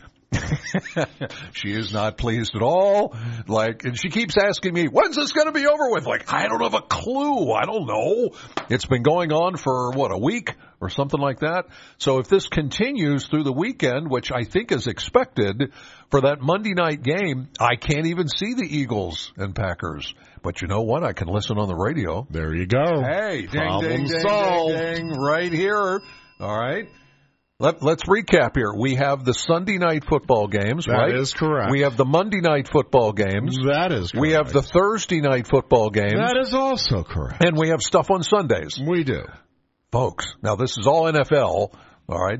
She is not pleased at all. Like, and she keeps asking me, when's this going to be over with? Like, I don't have a clue. I don't know. It's been going on for, what, a week or something like that? So if this continues through the weekend, which I think is expected for that Monday night game, I can't even see the Eagles and Packers. But you know what? I can listen on the radio. There you go. Hey, ding, Problem ding, ding, solved. ding, ding, right here. All right. Let, let's recap here. We have the Sunday night football games, That right? That is correct. We have the Monday night football games. That is correct. We have the Thursday night football games. That is also correct. And we have stuff on Sundays. We do. Folks, now this is all N F L, all right?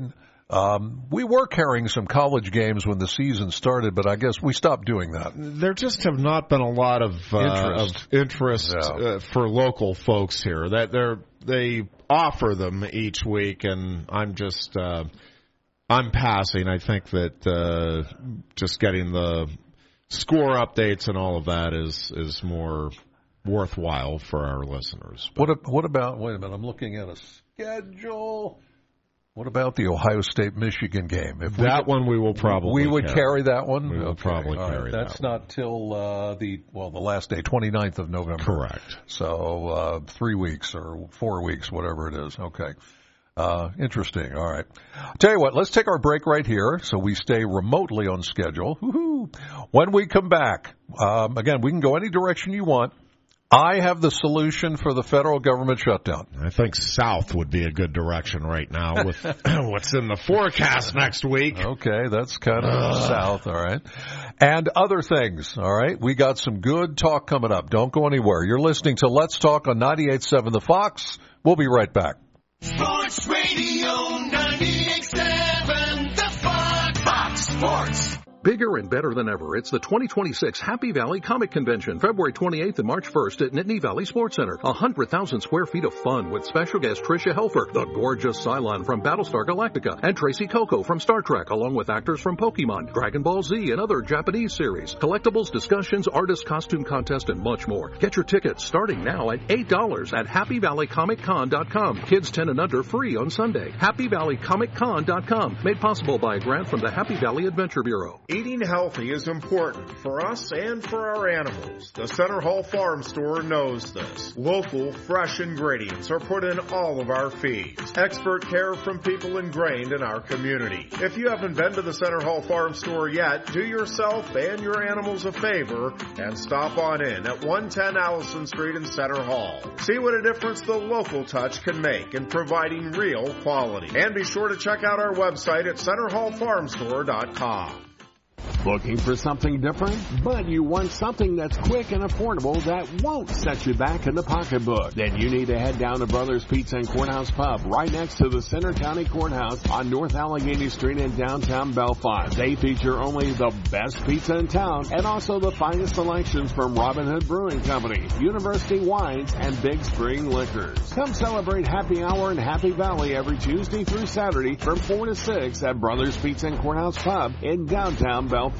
Um, we were carrying some college games when the season started, but I guess we stopped doing that. There just have not been a lot of uh, interest, of interest yeah. uh, for local folks here. That they're they offer them each week, and I'm just uh, I'm passing. I think that uh, just getting the score updates and all of that is is more worthwhile for our listeners. But what what about? Wait a minute, I'm looking at a schedule. What about the Ohio State-Michigan game? If that we, one we will probably we would carry, carry that one. We will okay. probably All carry right. that. That's one. not till uh, the well the last day, twenty-ninth of November. Correct. So uh, three weeks or four weeks, whatever it is. Okay. Uh, interesting. All right. I'll tell you what, let's take our break right here so we stay remotely on schedule. Woo-hoo. When we come back, um, again, we can go any direction you want. I have the solution for the federal government shutdown. I think south would be a good direction right now with what's in the forecast next week. Okay, that's kind of uh. south, all right. And other things, all right. We got some good talk coming up. Don't go anywhere. You're listening to Let's Talk on ninety-eight point seven The Fox. We'll be right back. Sports Radio ninety-eight point seven The Fox. Fox Sports. Bigger and better than ever, it's the twenty twenty-six Happy Valley Comic Convention, February twenty-eighth and March first at Nittany Valley Sports Center. one hundred thousand square feet of fun with special guest Tricia Helfer, the gorgeous Cylon from Battlestar Galactica, and Tracy Coco from Star Trek, along with actors from Pokemon, Dragon Ball Z, and other Japanese series. Collectibles, discussions, artist costume contest, and much more. Get your tickets starting now at eight dollars at happy valley comic con dot com. Kids ten and under free on Sunday. happy valley comic con dot com. Made possible by a grant from the Happy Valley Adventure Bureau. Eating healthy is important for us and for our animals. The Center Hall Farm Store knows this. Local, fresh ingredients are put in all of our feeds. Expert care from people ingrained in our community. If you haven't been to the Center Hall Farm Store yet, do yourself and your animals a favor and stop on in at one ten Allison Street in Center Hall. See what a difference the local touch can make in providing real quality. And be sure to check out our website at center hall farm store dot com. Looking for something different? But you want something that's quick and affordable that won't set you back in the pocketbook. Then you need to head down to Brothers Pizza and Courthouse Pub right next to the Center County Courthouse on North Allegheny Street in downtown Belfast. They feature only the best pizza in town and also the finest selections from Robin Hood Brewing Company, University Wines, and Big Spring Liquors. Come celebrate Happy Hour in Happy Valley every Tuesday through Saturday from four to six at Brothers Pizza and Courthouse Pub in downtown Belfast.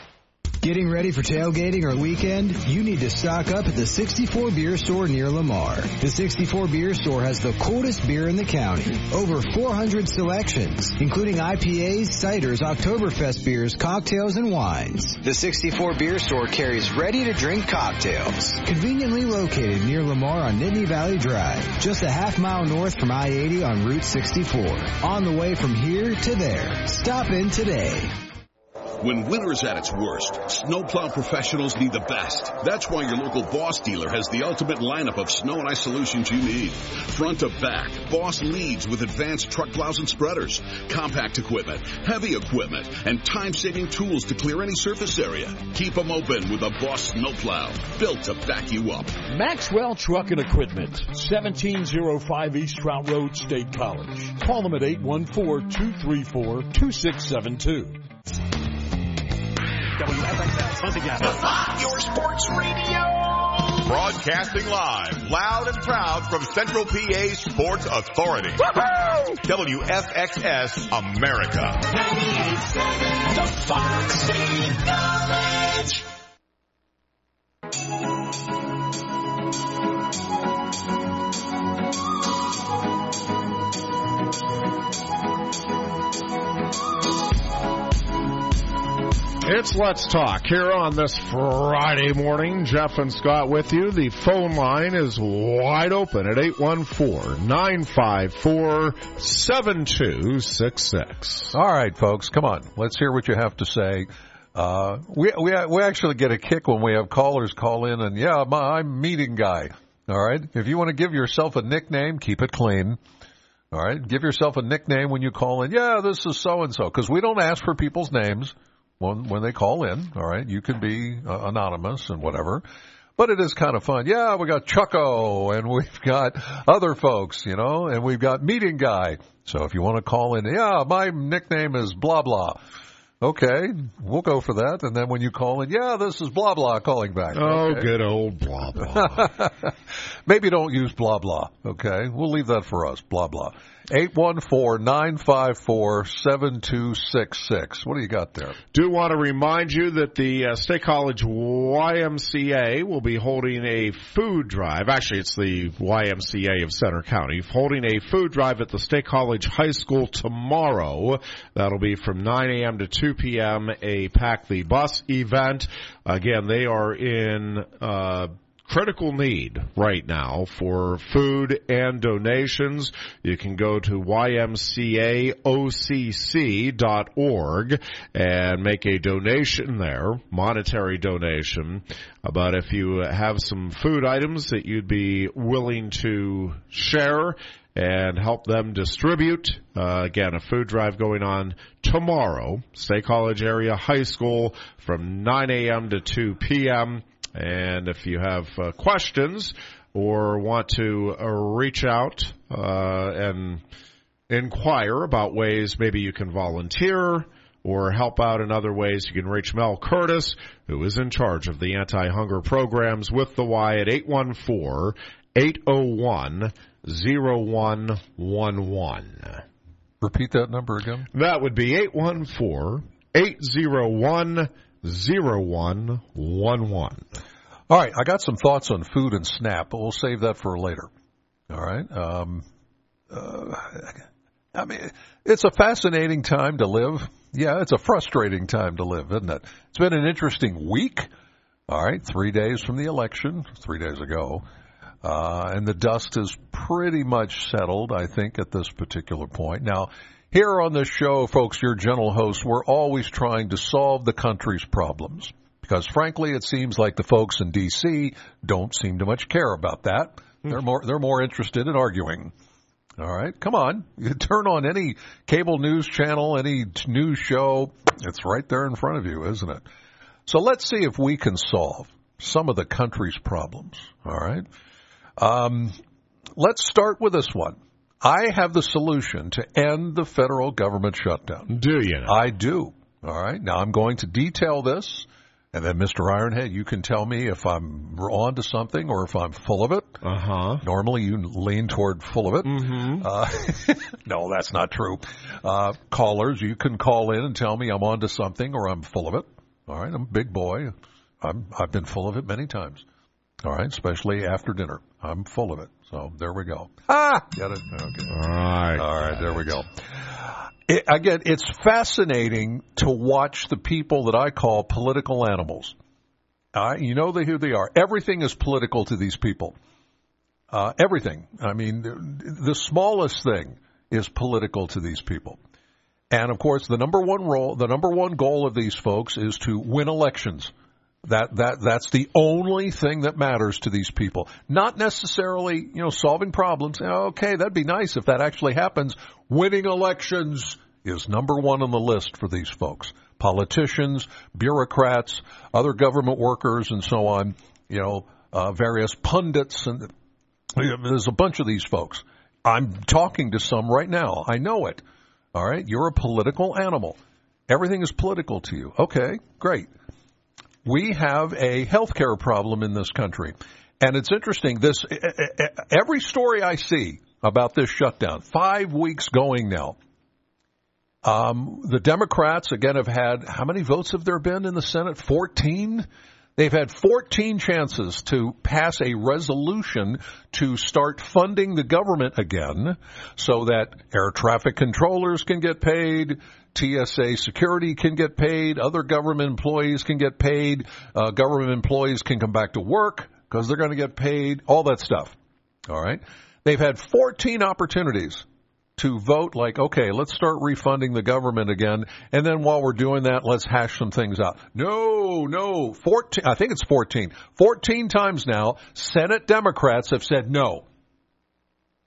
Getting ready for tailgating or weekend? You need to stock up at the sixty-four Beer Store near Lamar. The sixty-four Beer Store has the coldest beer in the county. Over four hundred selections, including I P As, ciders, Oktoberfest beers, cocktails, and wines. The sixty-four Beer Store carries ready-to-drink cocktails. Conveniently located near Lamar on Nittany Valley Drive, just a half mile north from I eighty on Route sixty-four. On the way from here to there. Stop in today. When winter's at its worst, snowplow professionals need the best. That's why your local Boss dealer has the ultimate lineup of snow and ice solutions you need. Front to back, Boss leads with advanced truck plows and spreaders, compact equipment, heavy equipment, and time-saving tools to clear any surface area. Keep them open with a Boss snowplow, built to back you up. Maxwell Truck and Equipment, seventeen oh five East Trout Road, State College. Call them at eight one four, two three four, two six seven two. W F X X, once again, the Fox, your sports radio. Broadcasting live, loud and proud from Central P A Sports Authority. Woo-hoo! W F X S America. ninety-eight point seven, the Fox State Knowledge. It's Let's Talk here on this Friday morning. Jeff and Scott with you. The phone line is wide open at eight one four, nine five four, seven two six six. All right, folks, come on. Let's hear what you have to say. Uh, we, we, we actually get a kick when we have callers call in and, yeah, my, I'm meeting guy. All right. If you want to give yourself a nickname, keep it clean. All right, give yourself a nickname when you call in. Yeah, this is so-and-so, because we don't ask for people's names when, when they call in. All right, you can be uh, anonymous and whatever. But it is kind of fun. Yeah, we got Chucko, and we've got other folks, you know, and we've got Meeting Guy. So if you want to call in, yeah, my nickname is blah, blah. Okay, we'll go for that. And then when you call in, yeah, this is blah, blah calling back. Oh, okay. Good old blah, blah. Maybe don't use blah, blah. Okay, we'll leave that for us, blah, blah. eight one four, nine five four, seven two six six. What do you got there? Do want to remind you that the uh, State College Y M C A will be holding a food drive. Actually, it's the Y M C A of Center County, holding a food drive at the State College High School tomorrow. That'll be from nine a.m. to two p.m., a Pack the Bus event. Again, they are in uh critical need right now for food and donations. You can go to Y M C A O C C dot org and make a donation there, monetary donation. But if you have some food items that you'd be willing to share and help them distribute, uh, again, a food drive going on tomorrow, State College Area High School from nine a.m. to two p.m., and if you have uh, questions or want to uh, reach out uh, and inquire about ways maybe you can volunteer or help out in other ways, you can reach Mel Curtis, who is in charge of the anti-hunger programs with the Y, at eight one four, eight oh one, oh one one one. Repeat that number again. That would be eight one four, eight oh one, oh one one one. All right, I got some thoughts on food and SNAP, but we'll save that for later. All right. Um, uh, I mean, it's a fascinating time to live. Yeah, it's a frustrating time to live, isn't it? It's been an interesting week. All right, three days from the election, three days ago, uh, and the dust is pretty much settled, I think, at this particular point. Now, here on this show, folks, your gentle hosts, we're always trying to solve the country's problems because, frankly, it seems like the folks in D C don't seem to much care about that. They're more they're more interested in arguing. All right, come on. You turn on any cable news channel, any news show, it's right there in front of you, isn't it? So let's see if we can solve some of the country's problems. All right. Um, let's start with this one. I have the solution to end the federal government shutdown. Do you? I do. All right. Now, I'm going to detail this, and then, Mister Ironhead, you can tell me if I'm on to something or if I'm full of it. Uh-huh. Normally, you lean toward full of it. Mm-hmm. Uh, no, that's not true. Uh, callers, you can call in and tell me I'm on to something or I'm full of it. All right. I'm a big boy. I'm, I've been full of it many times. All right, especially after dinner. I'm full of it. So there we go. Ah, got it. Okay. All right. All right, there we go. It, again, it's fascinating to watch the people that I call political animals. Uh, you know who they are. Everything is political to these people. Uh, everything. I mean, the, the smallest thing is political to these people. And, of course, the number one role, the number one goal of these folks is to win elections. That that that's the only thing that matters to these people. Not necessarily, you know, solving problems. Okay, that'd be nice if that actually happens. Winning elections is number one on the list for these folks. Politicians, bureaucrats, other government workers, and so on. You know, uh, various pundits, and there's a bunch of these folks. I'm talking to some right now. I know it. All right, you're a political animal. Everything is political to you. Okay, great. We have a healthcare problem in this country. And it's interesting, this every story I see about this shutdown, five weeks going now, um, the Democrats, again, have had, how many votes have there been in the Senate? fourteen? They've had fourteen chances to pass a resolution to start funding the government again so that air traffic controllers can get paid, T S A security can get paid, other government employees can get paid, uh, government employees can come back to work because they're going to get paid, all that stuff. All right? They've had fourteen opportunities to vote like, okay, let's start refunding the government again, and then while we're doing that, let's hash some things out. No, no, fourteen, I think it's fourteen. fourteen times now, Senate Democrats have said no.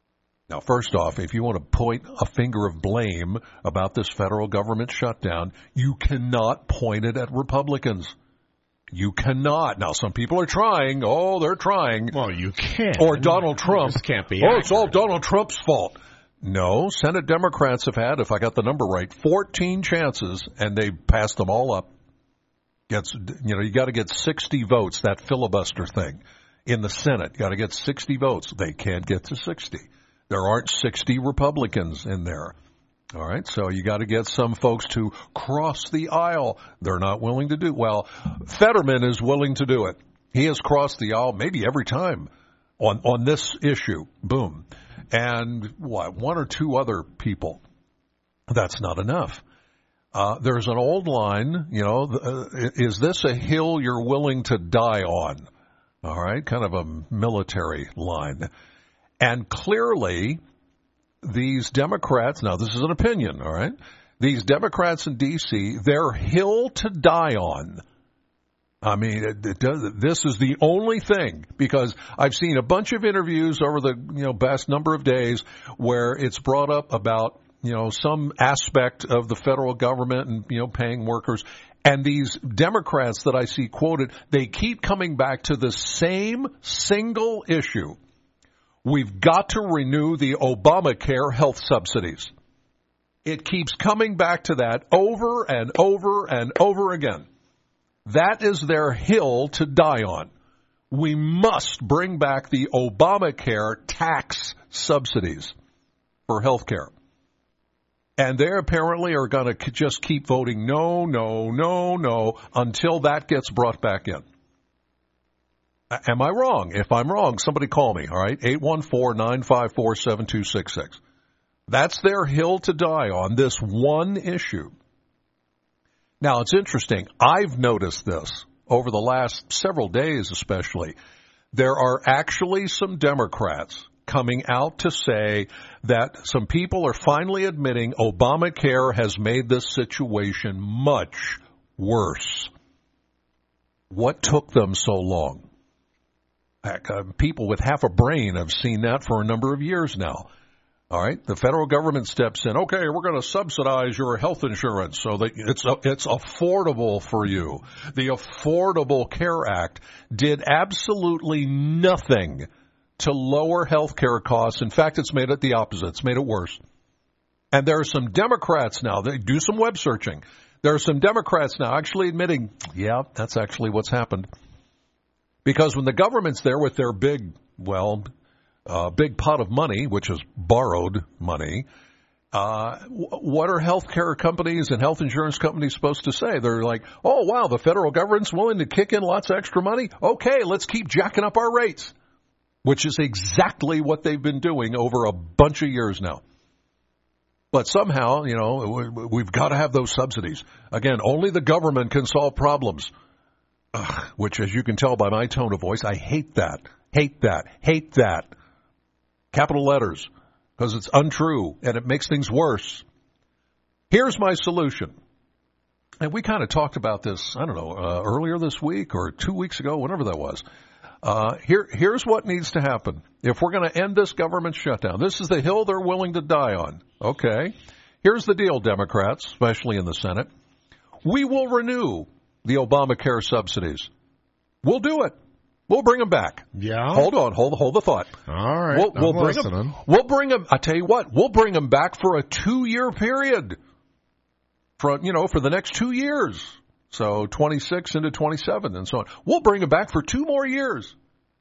Now, first off, if you want to point a finger of blame about this federal government shutdown, you cannot point it at Republicans. You cannot. Now, some people are trying. Oh, they're trying. Well, you can't. Or Donald Trump. This can't be Oh, accurate. it's all Donald Trump's fault. No, Senate Democrats have had, if I got the number right, fourteen chances, and they passed them all up. Gets, you know, you got to get sixty votes, that filibuster thing. In the Senate, you got to get sixty votes. They can't get to sixty. There aren't sixty Republicans in there. All right, so you got to get some folks to cross the aisle. They're not willing to do. Well, Fetterman is willing to do it. He has crossed the aisle maybe every time on on this issue. Boom. And what, one or two other people. That's not enough. Uh, there's an old line, you know, uh, is this a hill you're willing to die on? All right, kind of a military line. And clearly, these Democrats, now this is an opinion, all right, these Democrats in D C, their hill to die on. I mean, it, it does, this is the only thing, because I've seen a bunch of interviews over the, you know, past number of days where it's brought up about, you know, some aspect of the federal government and, you know, paying workers. And these Democrats that I see quoted, they keep coming back to the same single issue. We've got to renew the Obamacare health subsidies. It keeps coming back to that over and over and over again. That is their hill to die on. We must bring back the Obamacare tax subsidies for health care. And they apparently are going to just keep voting no, no, no, no until that gets brought back in. Am I wrong? If I'm wrong, somebody call me, all right? eight one four, nine five four, seven two six six. That's their hill to die on, this one issue. Now, it's interesting. I've noticed this over the last several days especially. There are actually some Democrats coming out to say that some people are finally admitting Obamacare has made this situation much worse. What took them so long? Heck, uh, people with half a brain have seen that for a number of years now. All right, the federal government steps in. Okay, we're going to subsidize your health insurance so that it's uh, it's affordable for you. The Affordable Care Act did absolutely nothing to lower health care costs. In fact, it's made it the opposite. It's made it worse. And there are some Democrats now, they do some web searching. There are some Democrats now actually admitting, yeah, that's actually what's happened. Because when the government's there with their big, well, uh, big pot of money, which is borrowed money, uh, what are health care companies and health insurance companies supposed to say? They're like, oh, wow, the federal government's willing to kick in lots of extra money? Okay, let's keep jacking up our rates. Which is exactly what they've been doing over a bunch of years now. But somehow, you know, we've got to have those subsidies. Again, only the government can solve problems. Ugh, which, as you can tell by my tone of voice, I hate that. Hate that. Hate that. Capital letters. Because it's untrue and it makes things worse. Here's my solution. And we kind of talked about this, I don't know, uh, earlier this week or two weeks ago, whenever that was. Uh, here, here's what needs to happen. If we're going to end this government shutdown, this is the hill they're willing to die on. Okay. Here's the deal, Democrats, especially in the Senate. We will renew the Obamacare subsidies. We'll do it. We'll bring them back. Yeah. Hold on. Hold, hold the thought. All right. We'll, we'll I'm bring listening. them. We'll bring them. I tell you what. We'll bring them back for a two-year period. For you know, for the next two years. So twenty-six into twenty-seven and so on. We'll bring them back for two more years.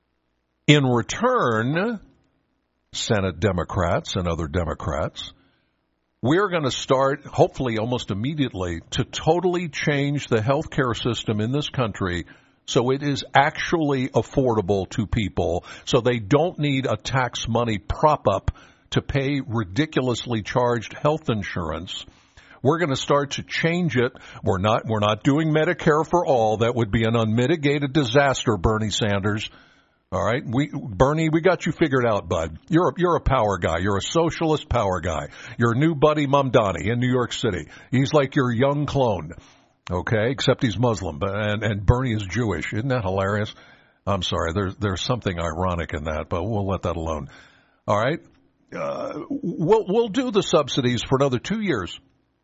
In return, Senate Democrats and other Democrats, we're going to start, hopefully almost immediately, to totally change the health care system in this country so it is actually affordable to people, so they don't need a tax money prop-up to pay ridiculously charged health insurance. We're going to start to change it. We're not, we're not doing Medicare for all. That would be an unmitigated disaster, Bernie Sanders. All right, we Bernie, we got you figured out, bud. You're a, you're a power guy. You're a socialist power guy. Your new buddy Mamdani in New York City. He's like your young clone. Okay, except he's Muslim, and and Bernie is Jewish. Isn't that hilarious? I'm sorry. There's there's something ironic in that, but we'll let that alone. All right. uh, we'll, we'll do the subsidies for another two years.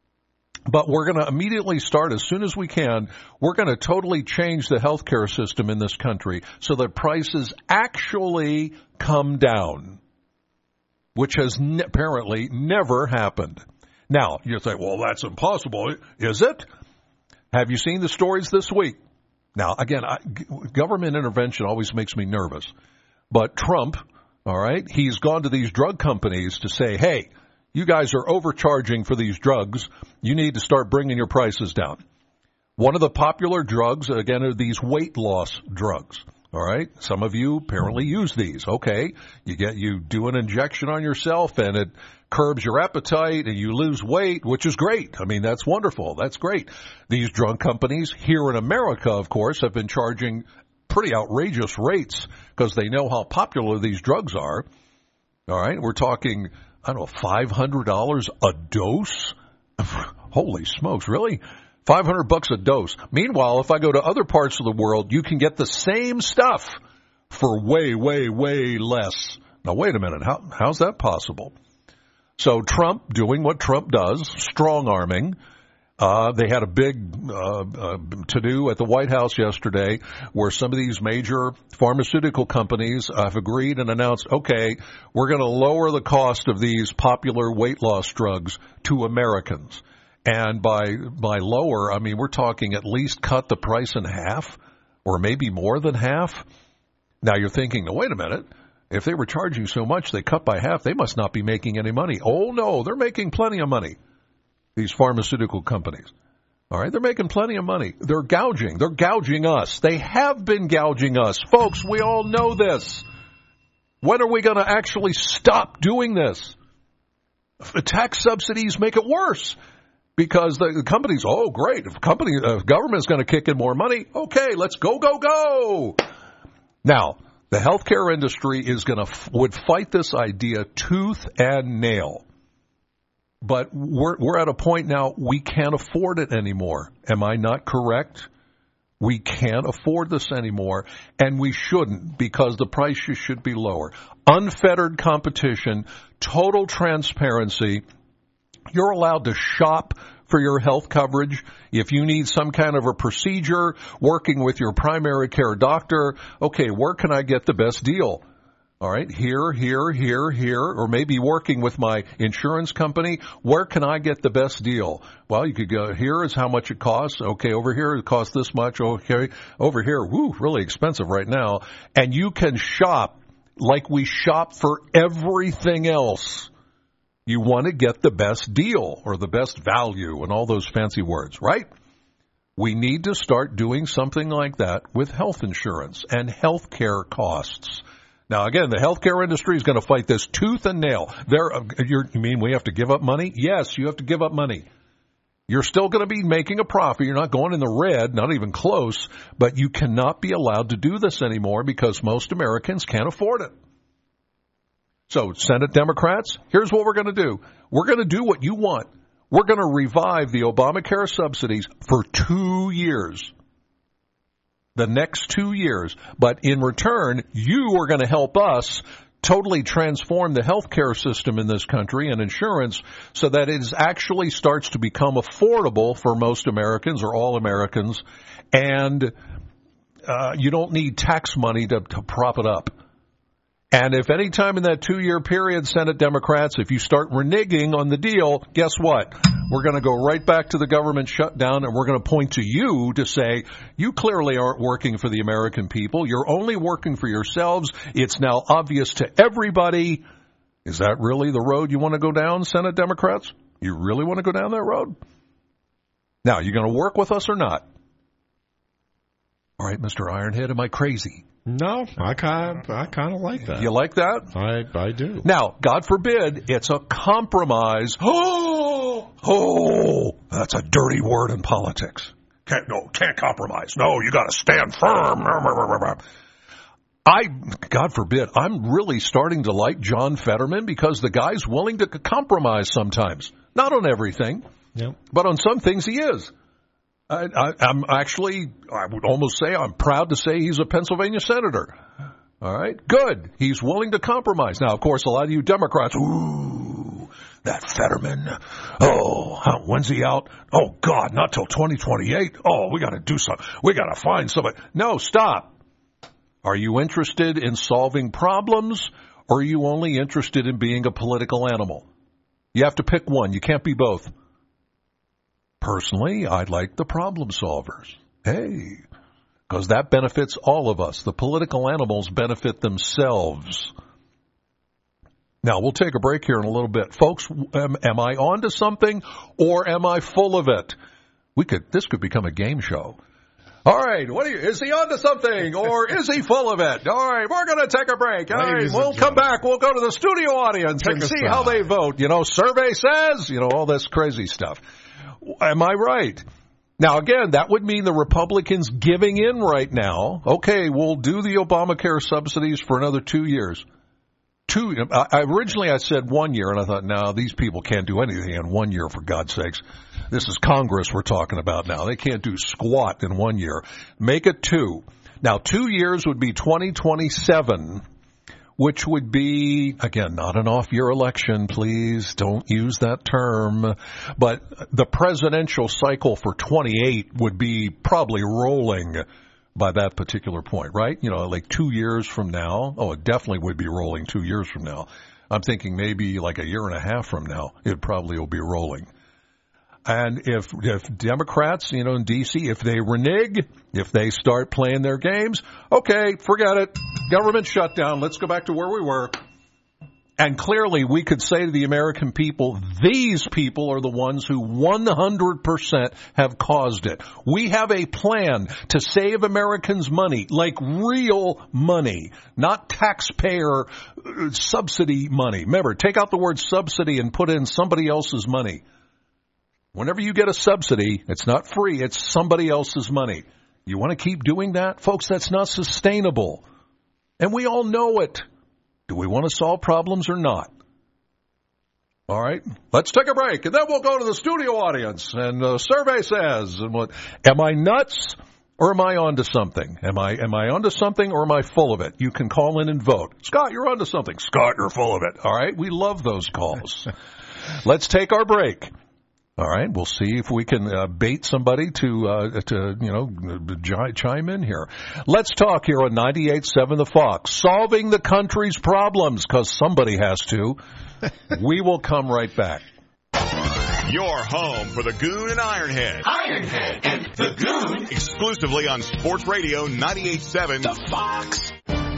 But we're going to immediately start, as soon as we can, we're going to totally change the healthcare system in this country so that prices actually come down, which has ne- apparently never happened. Now, you say, well, that's impossible. Is it? Have you seen the stories this week? Now, again, I, government intervention always makes me nervous. But Trump, all right, he's gone to these drug companies to say, hey, you guys are overcharging for these drugs. You need to start bringing your prices down. One of the popular drugs, again, are these weight loss drugs. All right. Some of you apparently use these. Okay. You get, you do an injection on yourself and it curbs your appetite and you lose weight, which is great. I mean, that's wonderful. That's great. These drug companies here in America, of course, have been charging pretty outrageous rates because they know how popular these drugs are. All right. We're talking, I don't know, five hundred dollars a dose? Holy smokes, really? five hundred bucks a dose. Meanwhile, if I go to other parts of the world, you can get the same stuff for way, way, way less. Now, wait a minute. How, how's that possible? So Trump doing what Trump does, strong-arming. Uh, they had a big uh, uh, to-do at the White House yesterday where some of these major pharmaceutical companies have agreed and announced, okay, we're going to lower the cost of these popular weight loss drugs to Americans. And by by lower, I mean, we're talking at least cut the price in half or maybe more than half. Now you're thinking, no, wait a minute. If they were charging so much, they cut by half, they must not be making any money. Oh, no, they're making plenty of money, these pharmaceutical companies. All right, they're making plenty of money. They're gouging. They're gouging us. They have been gouging us. Folks, we all know this. When are we going to actually stop doing this? Tax subsidies make it worse. Because the, the companies, oh, great, if company, uh, government's going to kick in more money, okay, let's go, go, go. Now, the healthcare industry is going to f- would fight this idea tooth and nail. But we're we're at a point now we can't afford it anymore. Am I not correct? We can't afford this anymore, and we shouldn't because the prices should be lower. Unfettered competition, total transparency. You're allowed to shop for your health coverage. If you need some kind of a procedure, working with your primary care doctor, okay, where can I get the best deal? All right, here, here, here, here, or maybe working with my insurance company, where can I get the best deal? Well, you could go, here is how much it costs. Okay, over here it costs this much. Okay, over here, whoo, really expensive right now. And you can shop like we shop for everything else. You want to get the best deal or the best value and all those fancy words, right? We need to start doing something like that with health insurance and health care costs. Now, again, the healthcare industry is going to fight this tooth and nail. There, you're, you mean we have to give up money? Yes, you have to give up money. You're still going to be making a profit. You're not going in the red, not even close, but you cannot be allowed to do this anymore because most Americans can't afford it. So, Senate Democrats, here's what we're going to do. We're going to do what you want. We're going to revive the Obamacare subsidies for two years. The next two years. But in return, you are going to help us totally transform the healthcare system in this country and insurance so that it is actually starts to become affordable for most Americans or all Americans. And uh, you don't need tax money to, to prop it up. And if any time in that two-year period, Senate Democrats, if you start reneging on the deal, guess what? We're going to go right back to the government shutdown, and we're going to point to you to say, you clearly aren't working for the American people. You're only working for yourselves. It's now obvious to everybody. Is that really the road you want to go down, Senate Democrats? You really want to go down that road? Now, you going to work with us or not? All right, Mister Ironhead, am I crazy? No, I kind of, I kind of like that. You like that? I I do. Now, God forbid, it's a compromise. Oh, oh, that's a dirty word in politics. Can't no, can't compromise. No, you got to stand firm. I, God forbid, I'm really starting to like John Fetterman because the guy's willing to compromise sometimes. Not on everything, yep. but on some things he is. I, I, I'm actually, I would almost say, I'm proud to say he's a Pennsylvania senator. All right, good. He's willing to compromise. Now, of course, a lot of you Democrats, ooh, that Fetterman. Oh, how, when's he out? Oh, God, not till twenty twenty-eight. Oh, we got to do something. We got to find somebody. No, stop. Are you interested in solving problems, or are you only interested in being a political animal? You have to pick one. You can't be both. Personally, I like the problem solvers. Hey, because that benefits all of us. The political animals benefit themselves. Now, we'll take a break here in a little bit. Folks, am, am I on to something, or am I full of it? We could. This could become a game show. All right, what are you, is he on to something, or is he full of it? All right, we're going to take a break. All right, we'll come back. We'll go to the studio audience and see how they vote. You know, survey says, you know, all this crazy stuff. Am I right? Now, again, that would mean the Republicans giving in right now. Okay, we'll do the Obamacare subsidies for another two years. Two. I, originally, I said one year, and I thought, no, these people can't do anything in one year, for God's sakes. This is Congress we're talking about now. They can't do squat in one year. Make it two. Now, two years would be twenty twenty-seven, which would be, again, not an off-year election. Please don't use that term. But the presidential cycle for twenty-eight would be probably rolling by that particular point, right? You know, like two years from now. Oh, it definitely would be rolling two years from now. I'm thinking maybe like a year and a half from now, it probably will be rolling. And if if Democrats, you know, in D C, if they renege, if they start playing their games, okay, forget it. Government shutdown. Let's go back to where we were. And clearly we could say to the American people, these people are the ones who one hundred percent have caused it. We have a plan to save Americans money, like real money, not taxpayer subsidy money. Remember, take out the word subsidy and put in somebody else's money. Whenever you get a subsidy, it's not free, it's somebody else's money. You want to keep doing that? Folks, that's not sustainable. And we all know it. Do we want to solve problems or not? All right, let's take a break, and then we'll go to the studio audience. And the survey says, and what, am I nuts or am I onto something? Am I am I onto something or am I full of it? You can call in and vote. Scott, you're onto something. Scott, you're full of it. All right, we love those calls. Let's take our break. All right, we'll see if we can uh, bait somebody to, uh, to you know, j- chime in here. Let's talk here on ninety-eight point seven The Fox, solving the country's problems, because somebody has to. We will come right back. Your home for the Goon and Ironhead. Ironhead and the Goon. Exclusively on Sports Radio ninety-eight point seven The Fox.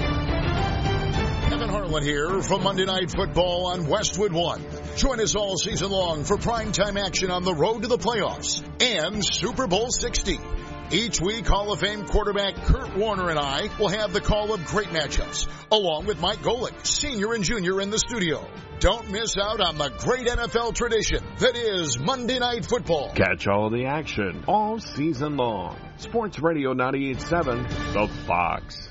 Kevin Harlan here from Monday Night Football on Westwood One. Join us all season long for primetime action on the road to the playoffs and Super Bowl sixty. Each week, Hall of Fame quarterback Kurt Warner and I will have the call of great matchups, along with Mike Golick, senior and junior, in the studio. Don't miss out on the great N F L tradition that is Monday Night Football. Catch all the action all season long. Sports Radio ninety-eight point seven, The Fox.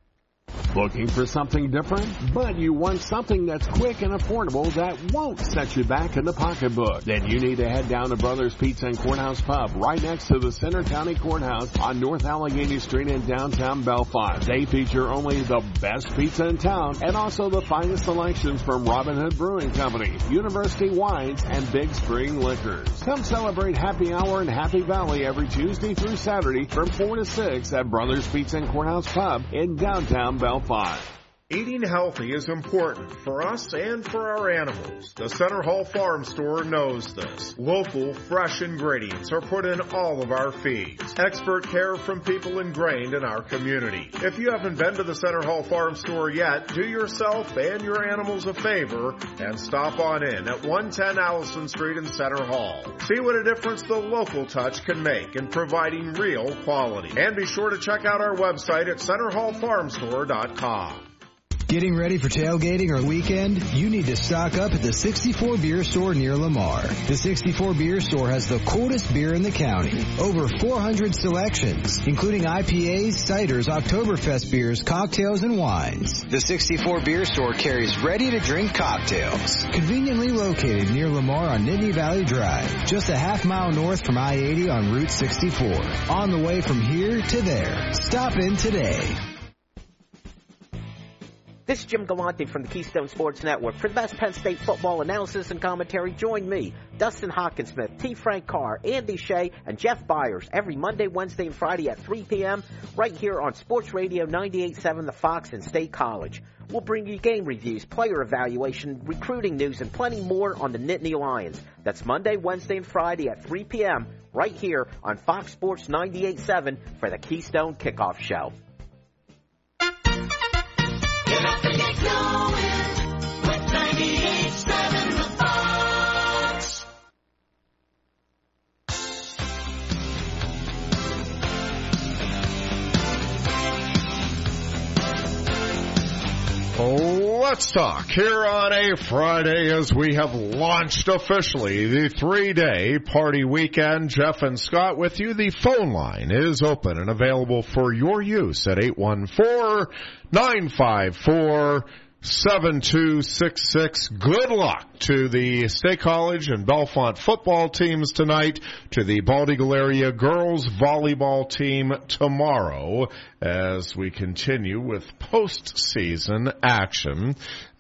Looking for something different? But you want something that's quick and affordable that won't set you back in the pocketbook? Then you need to head down to Brothers Pizza and Courthouse Pub right next to the Center County Courthouse on North Allegheny Street in downtown Belfont. They feature only the best pizza in town and also the finest selections from Robin Hood Brewing Company, University Wines, and Big Spring Liquors. Come celebrate Happy Hour in Happy Valley every Tuesday through Saturday from four to six at Brothers Pizza and Courthouse Pub in downtown Belfont. Eating healthy is important for us and for our animals. The Center Hall Farm Store knows this. Local, fresh ingredients are put in all of our feeds. Expert care from people ingrained in our community. If you haven't been to the Center Hall Farm Store yet, do yourself and your animals a favor and stop on in at one ten Allison Street in Center Hall. See what a difference the local touch can make in providing real quality. And be sure to check out our website at center hall farm store dot com. Getting ready for tailgating or weekend? You need to stock up at the sixty-four Beer Store near Lamar. The sixty-four Beer Store has the coolest beer in the county. Over four hundred selections, including I P As, ciders, Oktoberfest beers, cocktails, and wines. The sixty-four Beer Store carries ready-to-drink cocktails. Conveniently located near Lamar on Nittany Valley Drive, just a half mile north from I eighty on Route sixty-four. On the way from here to there. Stop in today. This is Jim Galante from the Keystone Sports Network. For the best Penn State football analysis and commentary, join me, Dustin Hockensmith, T. Frank Carr, Andy Shea, and Jeff Byers every Monday, Wednesday, and Friday at three p.m. right here on Sports Radio ninety-eight point seven The Fox and State College. We'll bring you game reviews, player evaluation, recruiting news, and plenty more on the Nittany Lions. That's Monday, Wednesday, and Friday at three p.m. right here on Fox Sports ninety-eight point seven for the Keystone Kickoff Show. Get up and get going with ninety-eight point seven The Fox. Let's talk here on a Friday as we have launched officially the three-day party weekend. Jeff and Scott with you. The phone line is open and available for your use at eight one four, nine five four, seven two six six. Good luck to the State College and Bellefonte football teams tonight, to the Baldy Galleria girls volleyball team tomorrow as we continue with postseason action.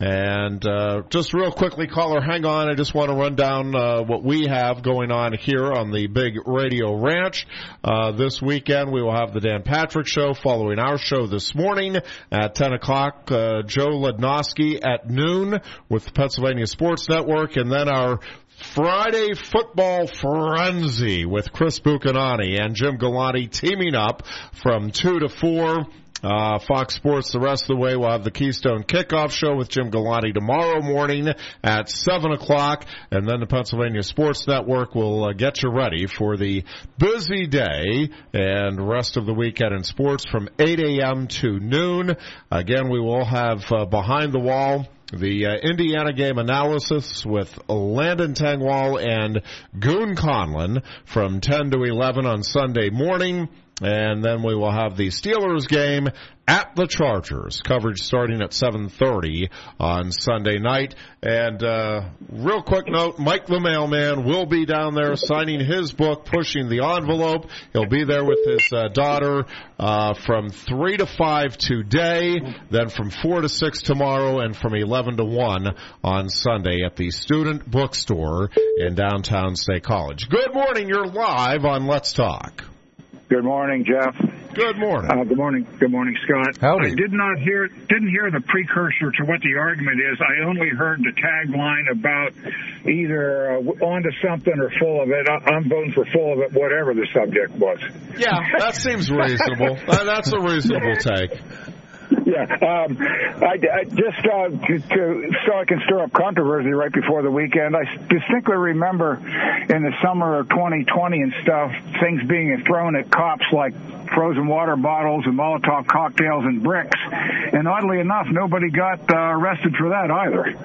And uh, just real quickly, caller, hang on. I just want to run down uh, what we have going on here on the Big Radio Ranch. Uh, this weekend, we will have the Dan Patrick Show following our show this morning at ten o'clock. Uh, Joe Lednoski at noon with the Pennsylvania Sports Network. And then our Friday Football Frenzy with Chris Buchanani and Jim Galante teaming up from two to four. Uh, Fox Sports the rest of the way. We'll have the Keystone Kickoff Show with Jim Galante tomorrow morning at seven o'clock. And then the Pennsylvania Sports Network will uh, get you ready for the busy day and rest of the weekend in sports from eight a.m. to noon. Again, we will have uh, Behind the Wall, the uh, Indiana game analysis with Landon Tengwall and Goon Conlon from ten to eleven on Sunday morning. And then we will have the Steelers game at the Chargers, coverage starting at seven thirty on Sunday night. And uh real quick note, Mike the Mailman will be down there signing his book, Pushing the Envelope. He'll be there with his uh, daughter uh from three to five today, then from four to six tomorrow, and from eleven to one on Sunday at the Student Bookstore in downtown State College. Good morning. You're live on Let's Talk. Good morning, Jeff. Good morning. Uh, good morning. Good morning, Scott. Howdy. I did not hear, didn't hear the precursor to what the argument is. I only heard the tagline about either uh, onto something or full of it. I, I'm voting for full of it, whatever the subject was. Yeah, that seems reasonable. uh, that's a reasonable take. Yeah, um, I, I just uh, to, to, so I can stir up controversy right before the weekend. I distinctly remember in the summer of twenty twenty and stuff, things being thrown at cops like frozen water bottles and Molotov cocktails and bricks. And oddly enough, nobody got uh, arrested for that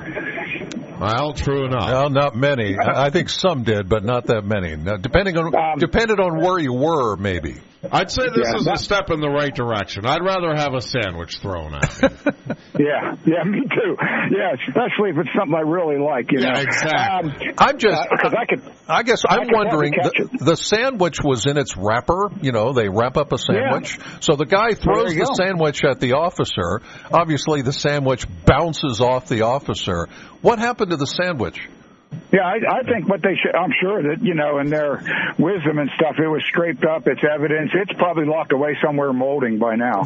either. Well, true enough. Well, not many. I think some did, but not that many. Now, depending on um, depended on where you were, maybe. I'd say this yeah, is that, a step in the right direction. I'd rather have a sandwich thrown at me. yeah, yeah, me too. Yeah, especially if it's something I really like, you yeah, know. exactly. Um, I'm just, uh, I, could, I guess I'm I wondering, the, the sandwich was in its wrapper. You know, they wrap up a sandwich. Yeah. So the guy throws the go. sandwich at the officer. Obviously, the sandwich bounces off the officer. What happened to the sandwich? Yeah, I, I think what they should, I'm sure that, you know, in their wisdom and stuff, it was scraped up, it's evidence. It's probably locked away somewhere molding by now.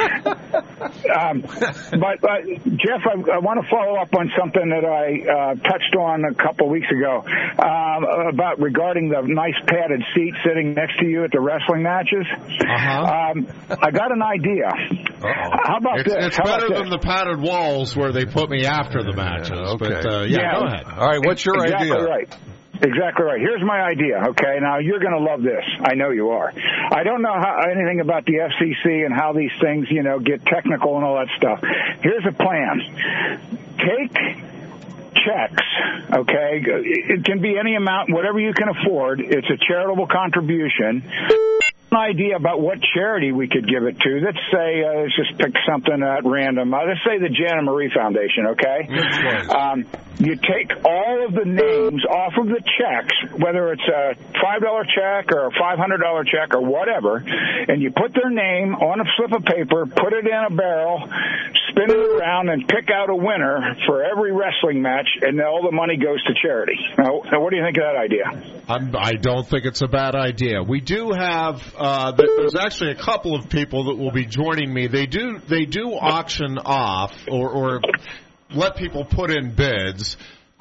um, but, uh, Jeff, I, I want to follow up on something that I uh, touched on a couple weeks ago um, about regarding the nice padded seat sitting next to you at the wrestling matches. Uh-huh. Um, I got an idea. Uh-oh. How about it's, this? It's How better about than this? the padded walls where they put me after the matches. Yeah, okay. But, uh, yeah, yeah, go ahead. All right, what's your exactly idea? Right. Exactly right. Here's my idea, okay? Now, you're going to love this. I know you are. I don't know how, anything about the F C C and how these things, you know, get technical and all that stuff. Here's a plan. Take checks, okay? It can be any amount, whatever you can afford. It's a charitable contribution. An idea about what charity we could give it to. Let's say, uh, let's just pick something at random. Uh, let's say the Jana Marie Foundation, okay? Yes, um, you take all of the names off of the checks, whether it's a five dollar check or a five hundred dollar check or whatever, and you put their name on a slip of paper, put it in a barrel, spin it around, and pick out a winner for every wrestling match, and all the money goes to charity. Now, now what do you think of that idea? I'm, I don't think it's a bad idea. We do have uh, there's actually a couple of people that will be joining me. They do they do auction off or, or let people put in bids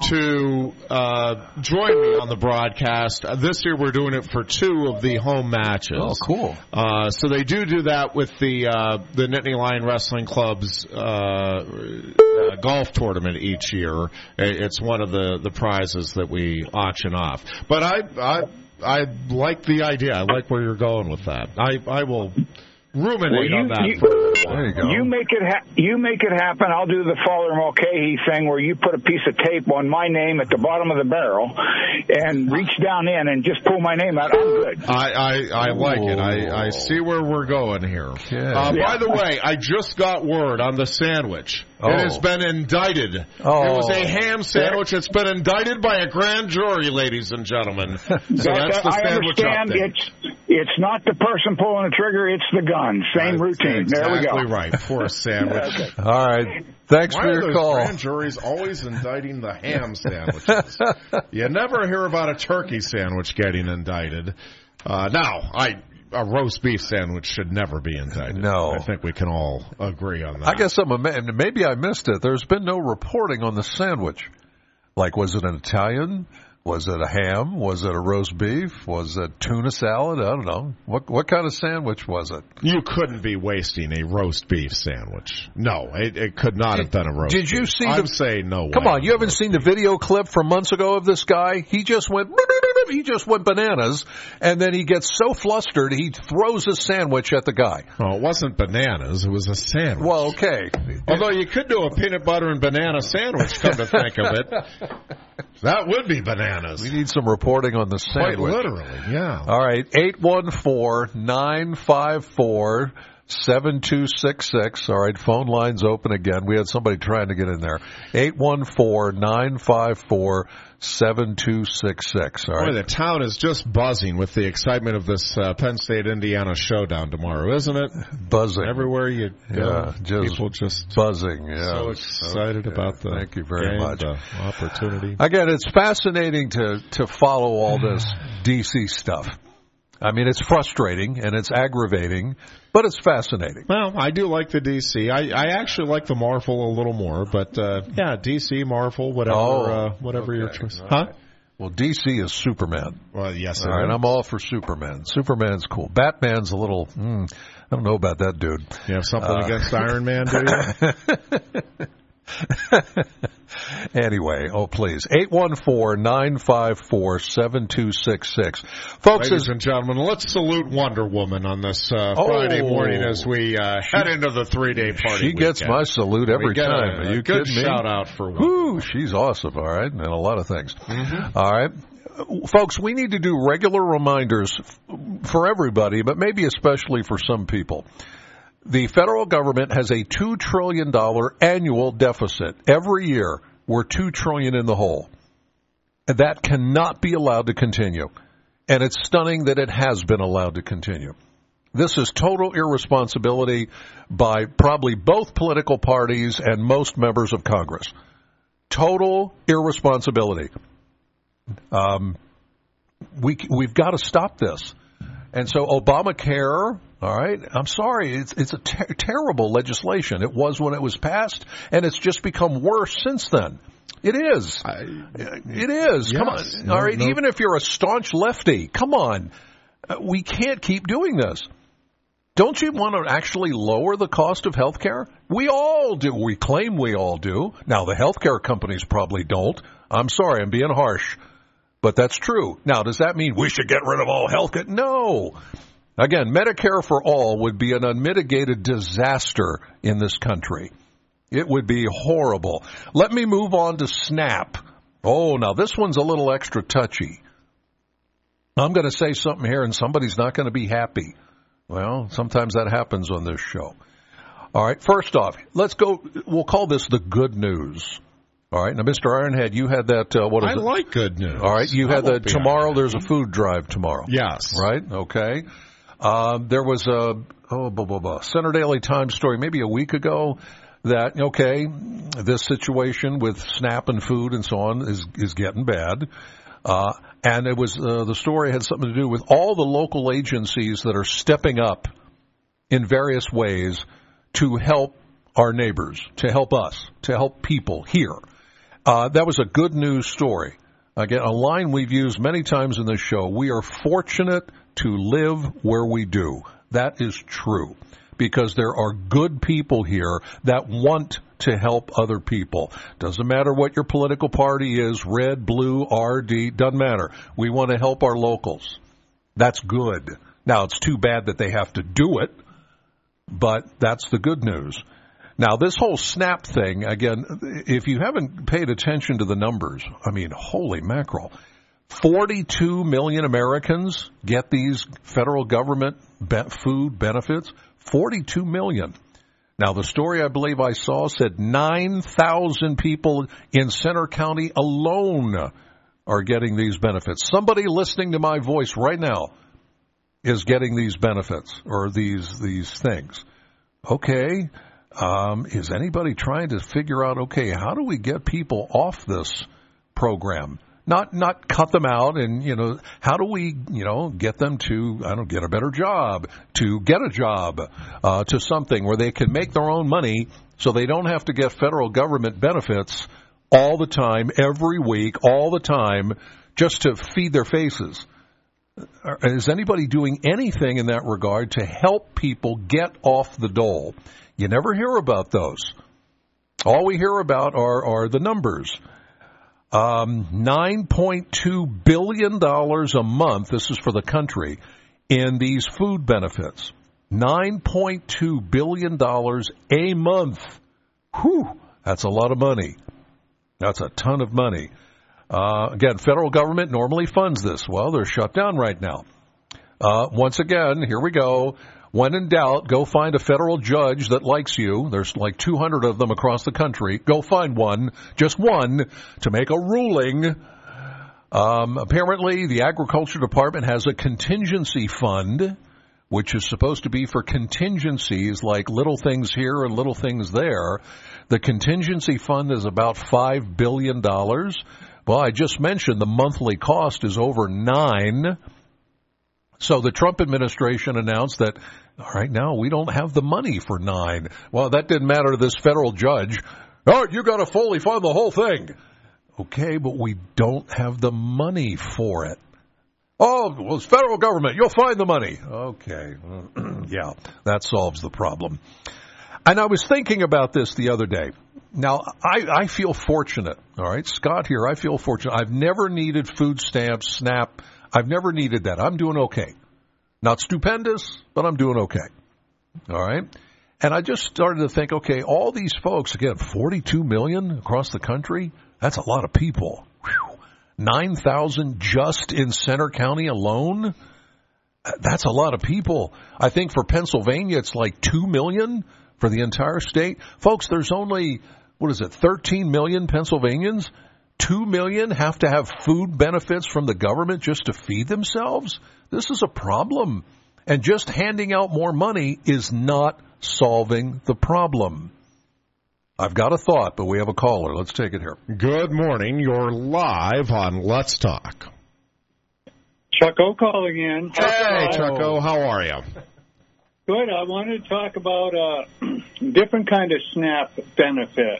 to uh, join me on the broadcast. Uh, this year we're doing it for two of the home matches. Oh, cool. Uh, so they do do that with the uh, the Nittany Lion Wrestling Club's uh, uh, golf tournament each year. It's one of the, the prizes that we auction off. But I, I I like the idea. I like where you're going with that. I, I will ruminate well, you, on that you, for a while. There you go. You make it ha- you make it happen. I'll do the Father Mulcahy thing where you put a piece of tape on my name at the bottom of the barrel and reach down in and just pull my name out. I'm good. I, I, I like it. I, I see where we're going here. Okay. Uh, Yeah. By the way, I just got word on the sandwich. Oh. It has been indicted. Oh. It was a ham sandwich that's been indicted by a grand jury, ladies and gentlemen. So that's the I sandwich understand update. it's it's not the person pulling the trigger, it's the gun. Same Right, routine. Exactly There we go. right. For a sandwich. Okay. All right. Thanks Why for are your those call. grand juries always indicting the ham sandwiches? You never hear about a turkey sandwich getting indicted. Uh, now, I a roast beef sandwich should never be indicted. No. I think we can all agree on that. I guess I'm ama- maybe I missed it. There's been no reporting on the sandwich. Like, was it an Italian? Was it a ham? Was it a roast beef? Was it tuna salad? I don't know. What what kind of sandwich was it? You couldn't be wasting a roast beef sandwich. No, it, it could not have been a roast Did you beef. see I'm the- saying no Come way. on, you haven't seen the video clip from months ago of this guy? He just went he just went bananas, and then he gets so flustered he throws his sandwich at the guy. Oh, it wasn't bananas. It was a sandwich. Well, okay. Although you could do a peanut butter and banana sandwich, come to think of it. That would be bananas. We need some reporting on the Quite sandwich. literally, yeah. All right, eight one four, nine five four, seven two six six. All right, phone lines open again. We had somebody trying to get in there. eight one four, nine five four, seven two six six. All Boy, right. the town is just buzzing with the excitement of this uh, Penn State-Indiana showdown tomorrow, isn't it? Buzzing. Everywhere you go, Yeah, just people just buzzing. Yeah. so excited Okay. about the Thank you very game, much. the opportunity. Again, it's fascinating to, to follow all this D C stuff. I mean, it's frustrating and it's aggravating, but it's fascinating. Well, I do like the D C. I, I actually like the Marvel a little more, but uh, yeah, D C, Marvel, whatever, Oh, uh, whatever okay. your choice. All Huh? right. Well, D C is Superman. Well, yes, All it right, is. I'm all for Superman. Superman's cool. Batman's a little, mm, I don't know about that dude. You have something Uh, against Iron Man, do you? Anyway, oh please, eight one four, nine five four, seven two six six. Folks, Ladies as, and gentlemen, let's salute Wonder Woman on this uh, Oh. Friday morning as we uh, head into the three-day party she gets weekend. my salute every We get time. A, Are you a good kidding me? shout out for Wonder Woo, Woman. she's awesome, all right, and a lot of things. Mm-hmm. All right. Folks, we need to do regular reminders for everybody, but maybe especially for some people. The federal government has a two trillion dollars annual deficit. Every year, we're two trillion dollars in the hole. And that cannot be allowed to continue. And it's stunning that it has been allowed to continue. This is total irresponsibility by probably both political parties and most members of Congress. Total irresponsibility. Um, we, we've got to stop this. And so Obamacare, all right, I'm sorry, it's, it's a ter- terrible legislation. It was when it was passed, and it's just become worse since then. It is. I, it is. Yes. Come on. No, all right, no. even if you're a staunch lefty, come on. Uh, we can't keep doing this. Don't you want to actually lower the cost of health care? We all do. We claim we all do. Now, the health care companies probably don't. I'm sorry, I'm being harsh. But that's true. Now, does that mean we should get rid of all health care? No. Again, Medicare for all would be an unmitigated disaster in this country. It would be horrible. Let me move on to SNAP. Oh, now this one's a little extra touchy. I'm going to say something here and somebody's not going to be happy. Well, sometimes that happens on this show. All right, first off, let's go. We'll call this the good news. All right. Now, Mister Ironhead, you had that. Uh, what is I it? like good news. All right. You I had won't that be tomorrow. unhappy. There's a food drive tomorrow. Yes. Right. Okay. Um, there was a oh, blah, blah, blah, Center Daily Times story maybe a week ago that okay, this situation with SNAP and food and so on is is getting bad. Uh, and it was uh, the story had something to do with all the local agencies that are stepping up in various ways to help our neighbors, to help us, to help people here. Uh, that was a good news story. Again, a line we've used many times in this show. We are fortunate to live where we do. That is true because there are good people here that want to help other people. Doesn't matter what your political party is, red, blue, R D, doesn't matter. We want to help our locals. That's good. Now, it's too bad that they have to do it, but that's the good news. Now, this whole SNAP thing, again, if you haven't paid attention to the numbers, I mean, holy mackerel, forty-two million Americans get these federal government be- food benefits, forty-two million. Now, the story I believe I saw said nine thousand people in Center County alone are getting these benefits. Somebody listening to my voice right now is getting these benefits or these these things. Okay, um, is anybody trying to figure out, okay, how do we get people off this program? Not not cut them out and, you know, how do we, you know, get them to, I don't get a better job, to get a job, uh, to something where they can make their own money so they don't have to get federal government benefits all the time, every week, all the time, just to feed their faces. Is anybody doing anything in that regard to help people get off the dole? You never hear about those. All we hear about are, are the numbers. Um, nine point two billion dollars a month, this is for the country, in these food benefits. nine point two billion dollars a month. Whew, that's a lot of money. That's a ton of money. Uh, again, federal government normally funds this. Well, they're shut down right now. Uh, once again, here we go. When in doubt, go find a federal judge that likes you. There's like two hundred of them across the country. Go find one, just one, to make a ruling. Um, apparently, the Agriculture Department has a contingency fund, which is supposed to be for contingencies like little things here and little things there. The contingency fund is about five billion dollars. Well, I just mentioned the monthly cost is over nine. So the Trump administration announced that, all right, now we don't have the money for nine. Well, that didn't matter to this federal judge. Oh, you got to fully fund the whole thing. Okay, but we don't have the money for it. Oh, well, it's federal government. You'll find the money. Okay. Yeah, that solves the problem. And I was thinking about this the other day. Now, I, I feel fortunate. All right, Scott here, I feel fortunate. I've never needed food stamps, SNAP. I've never needed that. I'm doing okay. Not stupendous, but I'm doing okay. All right? And I just started to think, okay, all these folks, again, forty-two million across the country, that's a lot of people. Whew. nine thousand just in Center County alone? That's a lot of people. I think for Pennsylvania, it's like two million for the entire state. Folks, there's only, what is it, thirteen million Pennsylvanians? Two million have to have food benefits from the government just to feed themselves? This is a problem. And just handing out more money is not solving the problem. I've got a thought, but we have a caller. Let's take it here. Good morning. You're live on Let's Talk. Chucko calling in. Hey, Chucko. How are you? Good. I wanted to talk about a different kind of SNAP benefit.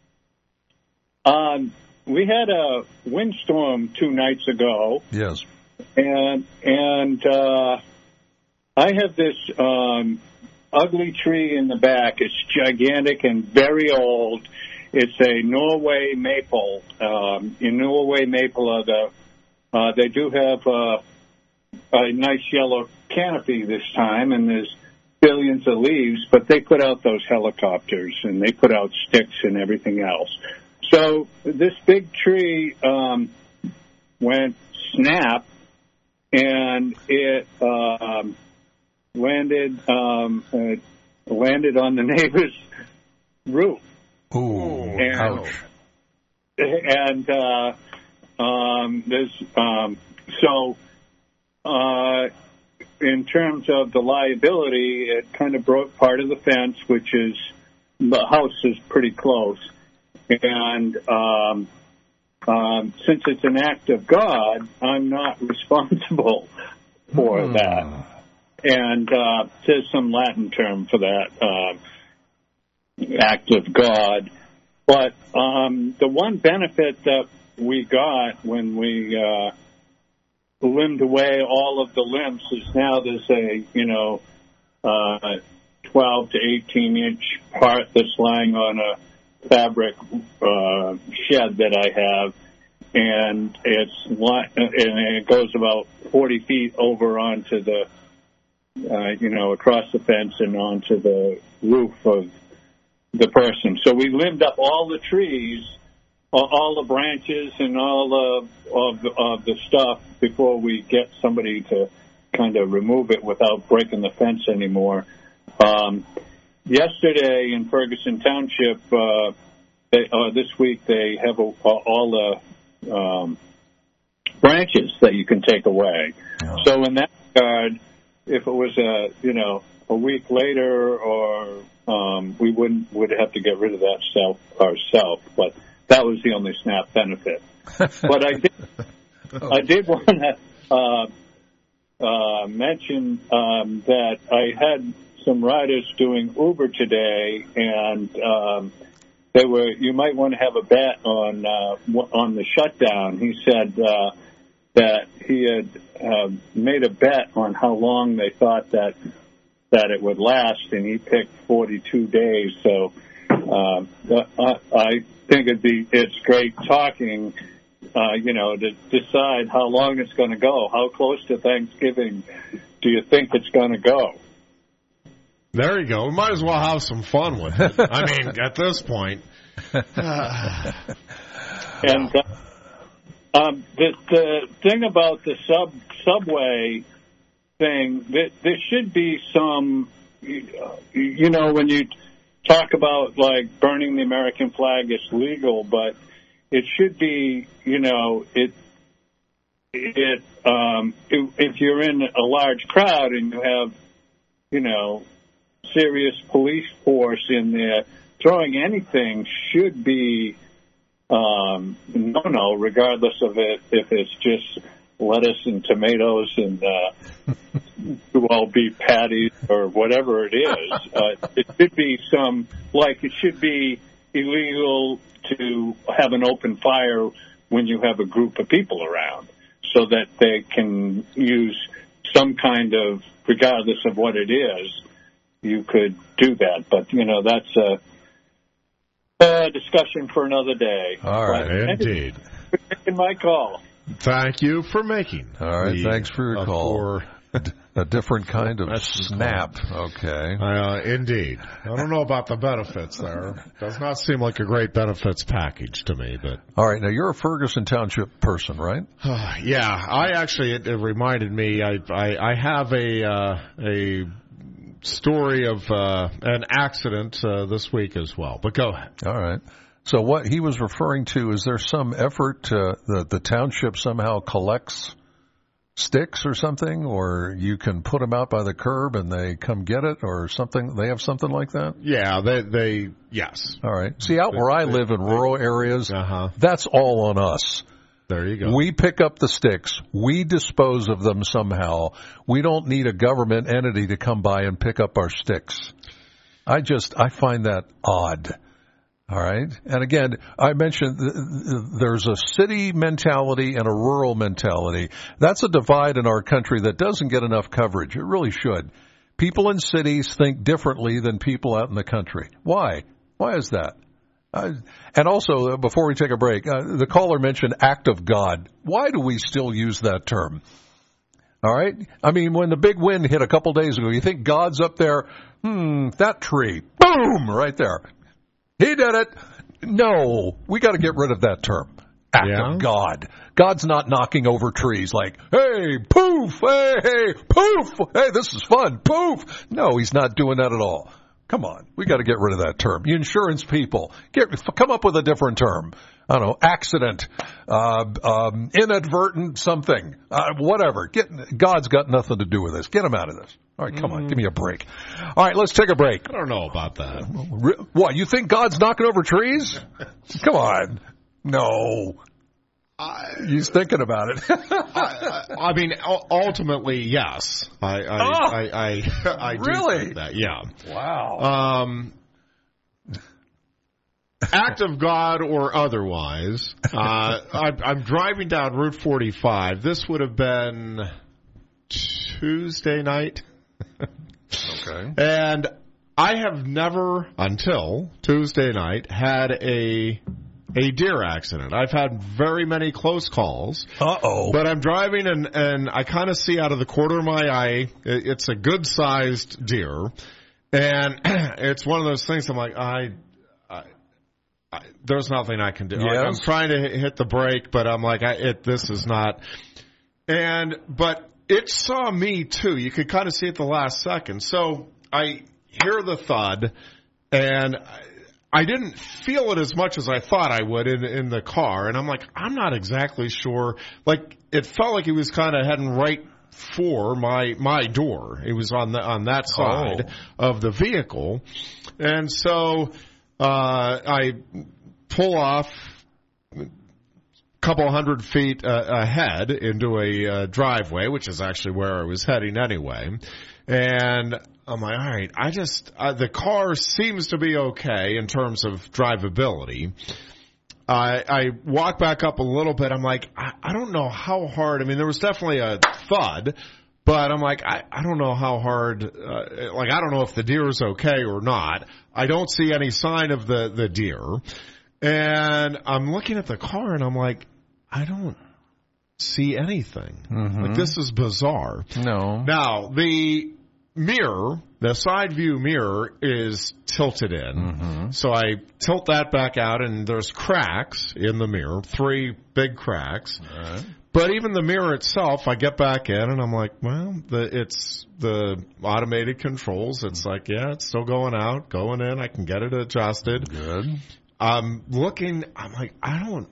Um, we had a windstorm two nights ago. Yes. And and uh, I have this um, ugly tree in the back. It's gigantic and very old. It's a Norway maple. Um, in Norway maple, are the, uh, they do have uh, a nice yellow canopy this time, and there's billions of leaves, but they put out those helicopters, and they put out sticks and everything else. So this big tree um, went snap, and it um, landed um, uh, landed on the neighbor's roof. Ooh, and, ouch. and uh, um, there's um, so uh, in terms of the liability, it kind of broke part of the fence, which is the house is pretty close, and um, um, since it's an act of God, I'm not responsible for hmm. that. And uh, there's some Latin term for that, uh, act of God. But um, the one benefit that we got when we uh, limbed away all of the limbs is now there's a, you know, uh, twelve to eighteen inch part that's lying on a fabric uh, shed that I have. And it's li- and it goes about forty feet over onto the Uh, you know, across the fence and onto the roof of the person. So we limbed up all the trees, all, all the branches, and all the, of, the, of the stuff before we get somebody to kind of remove it without breaking the fence anymore. Um, yesterday in Ferguson Township, uh, they, uh, this week they have a, all the um, branches that you can take away. Oh. So in that regard, if it was a, you know, a week later, or um, we wouldn't would have to get rid of that stuff ourselves. But that was the only SNAP benefit. But I did, I did want to uh, uh, mention um, that I had some riders doing Uber today, and um, they were. You might want to have a bet on uh, on the shutdown. He said. Uh, that he had uh, made a bet on how long they thought that that it would last, and he picked forty-two days. So uh, I, I think it'd be it's great talking, uh, you know, to decide how long it's going to go. How close to Thanksgiving do you think it's going to go? There you go. We might as well have some fun with it. I mean, at this point. Uh, and. Uh, Um, the, the thing about the sub subway thing, that there should be some, you know, when you talk about like burning the American flag, it's legal, but it should be, you know, it it um, if you're in a large crowd and you have, you know, serious police force in there, throwing anything should be. Um, no, no, regardless of it, if it's just lettuce and tomatoes and uh, well, beef patties or whatever it is, uh, it should be some, like it should be illegal to have an open fire when you have a group of people around so that they can use some kind of, regardless of what it is, you could do that. But, you know, that's a... Uh, discussion for another day. All right, but indeed. For taking my call. Thank you for making. All right, the, thanks for your uh, call. For a different kind of snap. Okay. Uh, indeed. I don't know about the benefits there. Does not seem like a great benefits package to me. But all right, now you're a Ferguson Township person, right? yeah, I actually it, it reminded me. I I, I have a uh, a. story of uh, an accident uh, this week as well. But go ahead. All right. So what he was referring to, is there some effort uh, that the township somehow collects sticks or something, or you can put them out by the curb and they come get it or something? They have something like that? Yeah, they, they yes. All right. See, out they, where I they, live in they, rural areas, uh-huh. that's all on us. There you go. We pick up the sticks. We dispose of them somehow. We don't need a government entity to come by and pick up our sticks. I just, I find that odd. All right. And again, I mentioned there's a city mentality and a rural mentality. That's a divide in our country that doesn't get enough coverage. It really should. People in cities think differently than people out in the country. Why? Why is that? Uh, and also, uh, before we take a break, uh, the caller mentioned act of God. Why do we still use that term? All right? I mean, when the big wind hit a couple days ago, you think God's up there, hmm, that tree, boom, right there. He did it. No, we got to get rid of that term. Act yeah. of God. God's not knocking over trees like, hey, poof, hey, hey, poof, hey, this is fun, poof. No, he's not doing that at all. Come on. We got to get rid of that term. You insurance people, get come up with a different term. I don't know, accident, uh, um, inadvertent something, uh, whatever. Get, God's got nothing to do with this. Get him out of this. All right, come mm. on, give me a break. All right, let's take a break. I don't know about that. What, you think God's knocking over trees? Come on. No. I, He's thinking about it. I, I, I mean, ultimately, yes. I, I, oh, I, I, I do really? think that. Yeah. Wow. Um, act of God or otherwise, uh, I, I'm driving down Route forty-five. This would have been Tuesday night. Okay. And I have never, until Tuesday night, had a a deer accident. I've had very many close calls. Uh-oh. But I'm driving, and, and I kind of see out of the corner of my eye, it's a good-sized deer. And it's one of those things I'm like, I... I, there's nothing I can do. Yes. Like, I'm trying to hit, hit the brake, but I'm like, I, it, this is not. And but it saw me too. You could kind of see it the last second. So I hear the thud, and I, I didn't feel it as much as I thought I would in in the car. And I'm like, I'm not exactly sure. Like it felt like he was kind of heading right for my my door. It was on the on that side oh. of the vehicle, and so. Uh, I pull off a couple hundred feet uh, ahead into a uh, driveway, which is actually where I was heading anyway. And I'm like, all right, I just, uh, the car seems to be okay in terms of drivability. I, I walk back up a little bit. I'm like, I, I don't know how hard. I mean, there was definitely a thud. But I'm like, I, I don't know how hard, uh, like, I don't know if the deer is okay or not. I don't see any sign of the, the deer. And I'm looking at the car and I'm like, I don't see anything. Mm-hmm. Like, this is bizarre. No. Now, the mirror, the side view mirror is tilted in. Mm-hmm. So I tilt that back out and there's cracks in the mirror, three big cracks. All right. But even the mirror itself, I get back in and I'm like, well, the, it's the automated controls. It's like, yeah, it's still going out, going in. I can get it adjusted. Good. I'm looking. I'm like, I don't,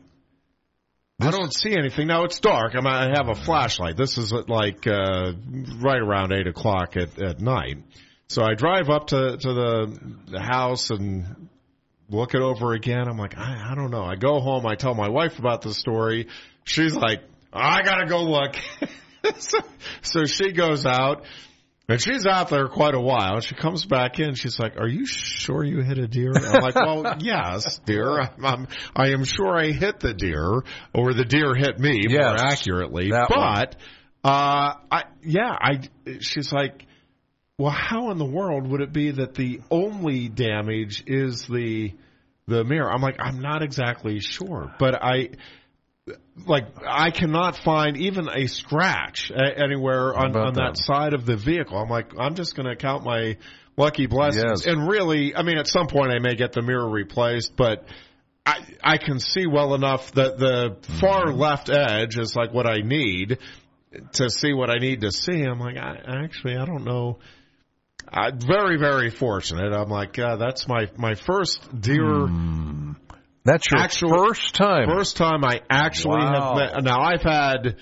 I don't see anything. Now it's dark. I mean, I have a flashlight. This is at like uh, right around eight o'clock at, at night. So I drive up to to the, the house and look it over again. I'm like, I, I don't know. I go home. I tell my wife about the story. She's like, I gotta go look. so, so she goes out, and she's out there quite a while. She comes back in. She's like, "Are you sure you hit a deer?" I'm like, "Well, yes, dear. I'm, I'm, I am sure I hit the deer, or the deer hit me yes, more accurately." But one. uh, I yeah, I. She's like, "Well, how in the world would it be that the only damage is the the mirror?" I'm like, "I'm not exactly sure, but I." Like, I cannot find even a scratch anywhere on, on that side of the vehicle. I'm like, I'm just going to count my lucky blessings. Yes. And really, I mean, at some point I may get the mirror replaced, but I, I can see well enough that the far mm-hmm. left edge is like what I need to see what I need to see. I'm like, I, actually, I don't know. I'm very, very fortunate. I'm like, uh, that's my, my first deer. Mm. That's your actual, first time. First time I actually wow. have met. Now, I've had,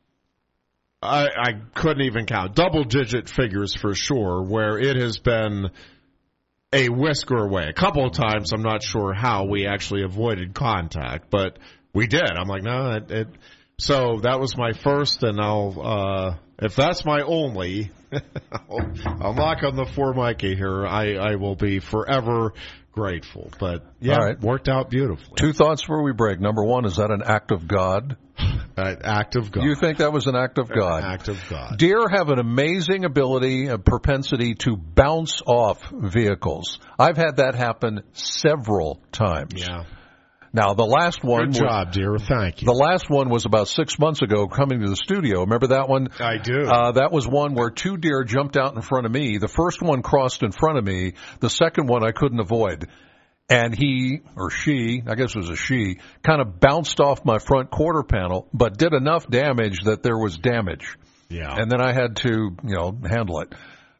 I, I couldn't even count, double-digit figures for sure, where it has been a whisker away. A couple of times, I'm not sure how we actually avoided contact, but we did. I'm like, no, it, it so that was my first, and I'll, uh, if that's my only, I'll, I'll knock on the Formica here. I, I will be forever grateful. But, yeah, All right. It worked out beautifully. Two thoughts before we break. Number one, is that an act of God? An act of God. You think that was an act of God? An act of God. Deer have an amazing ability, a propensity to bounce off vehicles. I've had that happen several times. Yeah. Now, the last one... Good job, dear. Thank you. The last one was about six months ago coming to the studio. Remember that one? I do. Uh, that was one where two deer jumped out in front of me. The first one crossed in front of me. The second one I couldn't avoid. And he, or she, I guess it was a she, kind of bounced off my front quarter panel, but did enough damage that there was damage. Yeah. And then I had to, you know, handle it.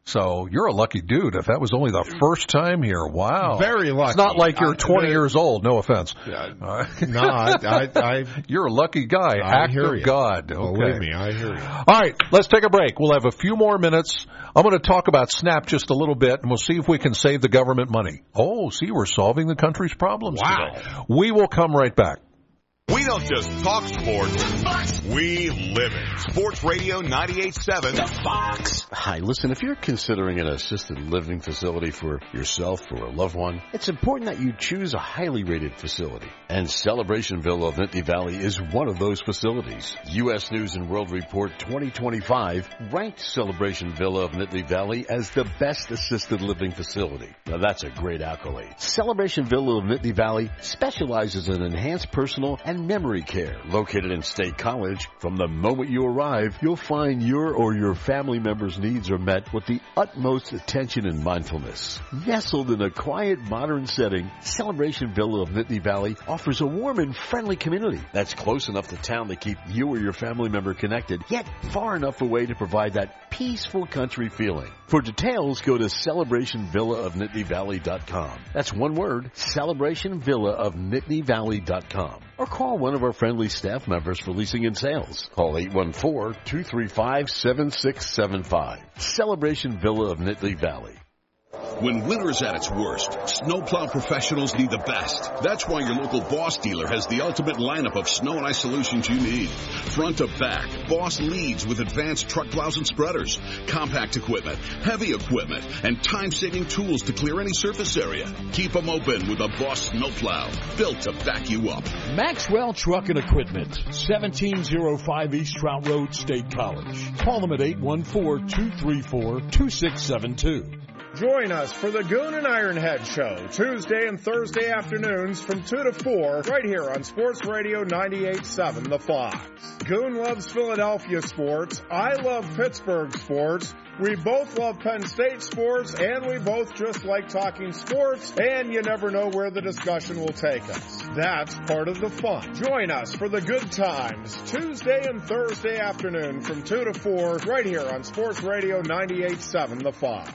So you're a lucky dude if that was only the first time here. Wow. Very lucky. It's not like you're I, twenty I, years old. No offense. Uh, no, I, I, I, you're a lucky guy. I Act hear of you. God. Okay. Believe me, I hear you. All right, let's take a break. We'll have a few more minutes. I'm going to talk about SNAP just a little bit, and we'll see if we can save the government money. Oh, see, we're solving the country's problems Wow. today. We will come right back. We don't just talk sports, we live it. Sports Radio ninety-eight point seven, The Fox. Hi, listen, if you're considering an assisted living facility for yourself or a loved one, it's important that you choose a highly rated facility. And Celebration Villa of Nittany Valley is one of those facilities. U S News and World Report twenty twenty-five ranked Celebration Villa of Nittany Valley as the best assisted living facility. Now that's a great accolade. Celebration Villa of Nittany Valley specializes in enhanced personal and memory care. Located in State College, from the moment you arrive, you'll find your or your family members' needs are met with the utmost attention and mindfulness. Nestled in a quiet, modern setting, Celebration Villa of Nittany Valley offers a warm and friendly community that's close enough to town to keep you or your family member connected, yet far enough away to provide that peaceful country feeling. For details, go to celebration villa of nittany valley dot com. That's one word, celebration villa of nittany valley dot com. Or call one of our friendly staff members for leasing and sales. Call eight one four, two three five, seven six seven five. Celebration Villa of Nittany Valley. When winter's at its worst, snowplow professionals need the best. That's why your local Boss dealer has the ultimate lineup of snow and ice solutions you need. Front to back, Boss leads with advanced truck plows and spreaders, compact equipment, heavy equipment, and time-saving tools to clear any surface area. Keep them open with a Boss snowplow, built to back you up. Maxwell Truck and Equipment, seventeen oh five East Trout Road, State College. Call them at eight one four, two three four, two six seven two. Join us for the Goon and Ironhead Show, Tuesday and Thursday afternoons from two to four, right here on Sports Radio ninety-eight point seven, The Fox. Goon loves Philadelphia sports. I love Pittsburgh sports. We both love Penn State sports, and we both just like talking sports, and you never know where the discussion will take us. That's part of the fun. Join us for the good times, Tuesday and Thursday afternoon from two to four, right here on Sports Radio ninety-eight point seven, The Fox.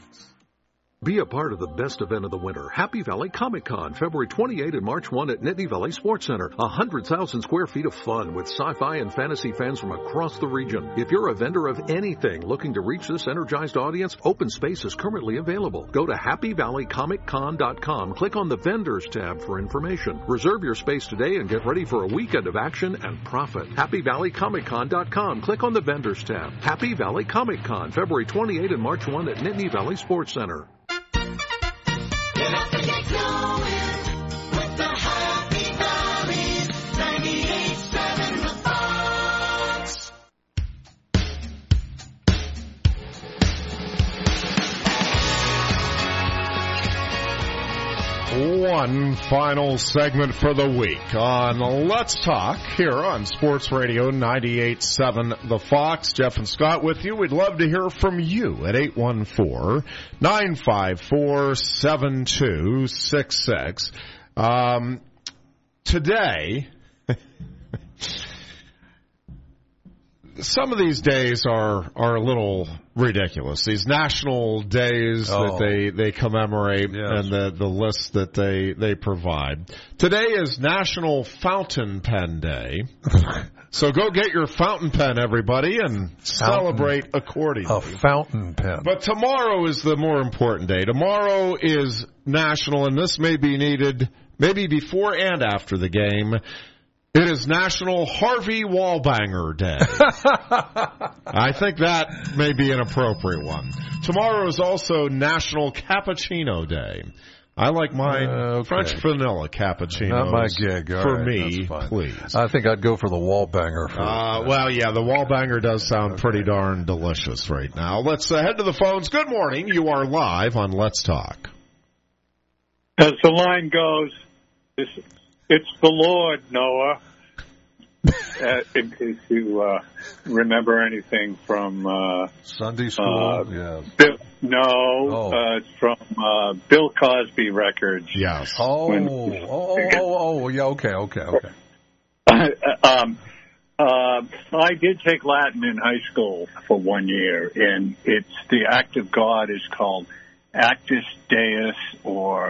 Be a part of the best event of the winter, Happy Valley Comic Con, February twenty-eighth and March first at Nittany Valley Sports Center. one hundred thousand square feet of fun with sci-fi and fantasy fans from across the region. If you're a vendor of anything looking to reach this energized audience, open space is currently available. Go to happy valley comic con dot com, click on the Vendors tab for information. Reserve your space today and get ready for a weekend of action and profit. happy valley comic con dot com, click on the Vendors tab. Happy Valley Comic Con, February twenty-eighth and March first at Nittany Valley Sports Center. Get up and get going with the Happy Valley ninety-eight point seven, The Fox. One final segment for the week on Let's Talk here on Sports Radio ninety-eight point seven The Fox. Jeff and Scott with you. We'd love to hear from you at eight one four, nine five four, seven two six six. Um, today, some of these days are, are a little ridiculous. These national days Oh. that they, they commemorate Yes. and the, the list that they, they provide. Today is National Fountain Pen Day. So go get your fountain pen, everybody, and celebrate accordingly. A fountain pen. But tomorrow is the more important day. Tomorrow is national, and this may be needed maybe before and after the game. It is National Harvey Wallbanger Day. I think that may be an appropriate one. Tomorrow is also National Cappuccino Day. I like mine Uh, okay. French vanilla cappuccino. Not my gig. All For right, me, that's fine. please. I think I'd go for the Wallbanger. For Uh, well, yeah, the Wallbanger does sound pretty darn delicious right now. Let's uh, head to the phones. Good morning. You are live on Let's Talk. As the line goes, it's, it's the Lord, Noah. uh, in case you uh, remember anything from uh, Sunday school. Uh, yeah. Bill, no, Oh. uh, it's from uh, Bill Cosby records. Yes. Oh, When- oh, oh, oh, oh, yeah. Okay, okay, okay. um, Uh, I did take Latin in high school for one year, and it's the act of God is called Actus Deus or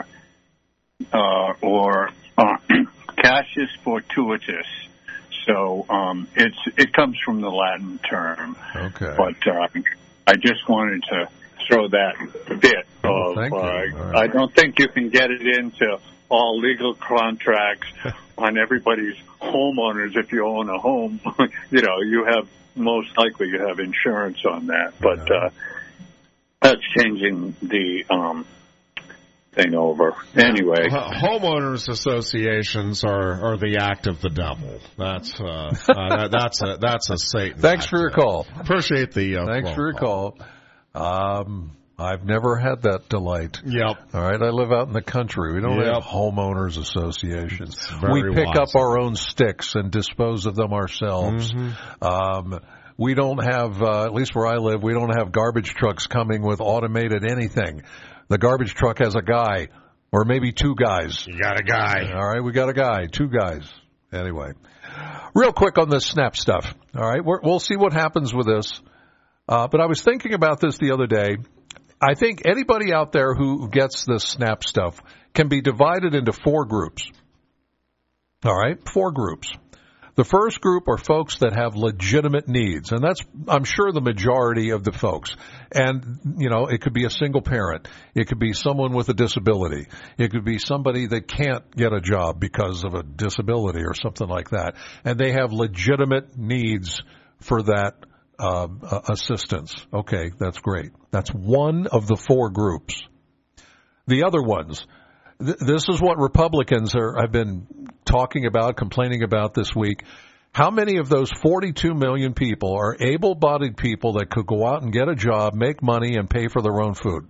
uh, or uh, Cassius Fortuitus. So um, it's it comes from the Latin term. Okay. But uh, I just wanted to throw that bit Oh, of. thank you. Uh, All right. I don't think you can get it into all legal contracts on everybody's homeowners. If you own a home, you know, you have most likely you have insurance on that. But uh, that's changing the um, thing over. Anyway, Uh, homeowners associations are, are the act of the devil. That's uh, uh, that, that's a that's a Satan. Thanks act. for your call. Appreciate the uh, Thanks phone for your call. Um, I've never had that delight. Yep. All right, I live out in the country. We don't Yep. have homeowners associations. very We pick wise. up our own sticks and dispose of them ourselves. Mm-hmm. Um, we don't have, uh, at least where I live, we don't have garbage trucks coming with automated anything. The garbage truck has a guy, or maybe two guys. You got a guy. All right, we got a guy, two guys. Anyway, real quick on this SNAP stuff. All right, We're, we'll see what happens with this. Uh, but I was thinking about this the other day. I think anybody out there who gets this SNAP stuff can be divided into four groups. All right, four groups. The first group are folks that have legitimate needs, and that's, I'm sure, the majority of the folks. And, you know, it could be a single parent. It could be someone with a disability. It could be somebody that can't get a job because of a disability or something like that. And they have legitimate needs for that uh, assistance. Okay, that's great. That's one of the four groups. The other ones, th- this is what Republicans are, have been talking about, complaining about this week. How many of those forty-two million people are able-bodied people that could go out and get a job, make money, and pay for their own food?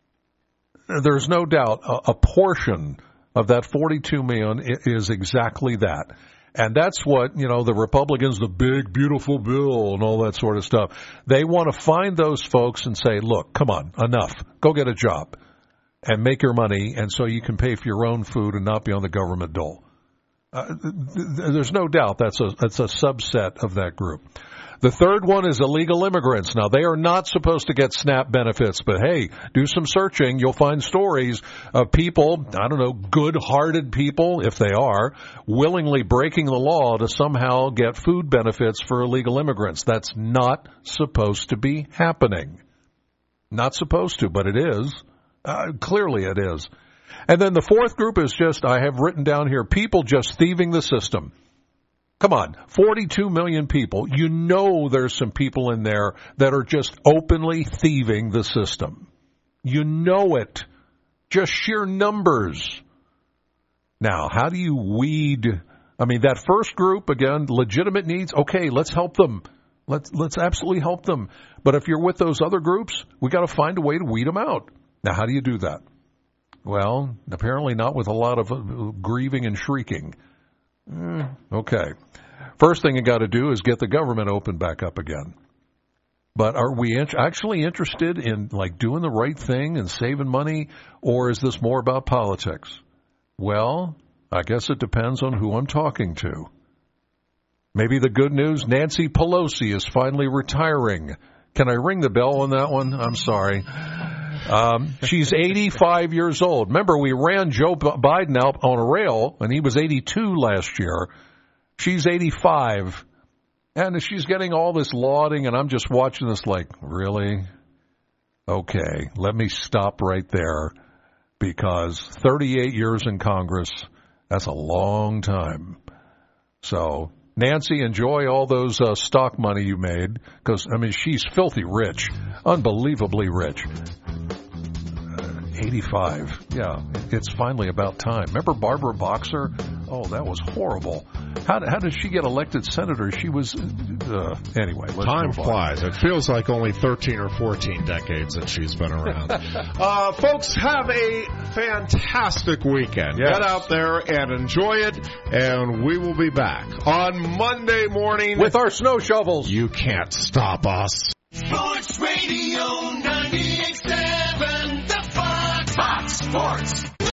There's no doubt a, a portion of that forty-two million is exactly that. And that's what, you know, the Republicans, the big, beautiful bill and all that sort of stuff, they want to find those folks and say, look, come on, enough. Go get a job and make your money, and so you can pay for your own food and not be on the government dole. Uh, th- th- there's no doubt that's a that's a subset of that group. The third one is illegal immigrants. Now, they are not supposed to get SNAP benefits, but hey, do some searching. You'll find stories of people, I don't know, good-hearted people, if they are, willingly breaking the law to somehow get food benefits for illegal immigrants. That's not supposed to be happening. Not supposed to, but it is. Uh, clearly it is. And then the fourth group is just, I have written down here, people just thieving the system. Come on, forty-two million people. You know there's some people in there that are just openly thieving the system. You know it. Just sheer numbers. Now, how do you weed? I mean, that first group, again, legitimate needs. Okay, let's help them. Let's, let's absolutely help them. But if you're with those other groups, we got to find a way to weed them out. Now, how do you do that? Well, apparently not with a lot of uh, grieving and shrieking. Mm, okay. First thing you got to do is get the government open back up again. But are we in- actually interested in like doing the right thing and saving money, or is this more about politics? Well, I guess it depends on who I'm talking to. Maybe the good news, Nancy Pelosi is finally retiring. Can I ring the bell on that one? I'm sorry. Um, she's eighty-five years old. Remember, we ran Joe Biden out on a rail, and he was eighty-two last year. She's eighty-five, and she's getting all this lauding, and I'm just watching this like, really? Okay, let me stop right there, because thirty-eight years in Congress, that's a long time. So, Nancy, enjoy all those uh, stock money you made, because, I mean, she's filthy rich, unbelievably rich. eighty-five. Yeah, it's finally about time. Remember Barbara Boxer? Oh, that was horrible. How, how did she get elected senator? She was, uh, anyway. Let's Time flies. It feels like only thirteen or fourteen decades that she's been around. uh, folks, have a fantastic weekend. Yes. Get out there and enjoy it, and we will be back on Monday morning with our snow shovels. You can't stop us. Sports Radio ninety-eight point seven, the Fox. Fox Sports.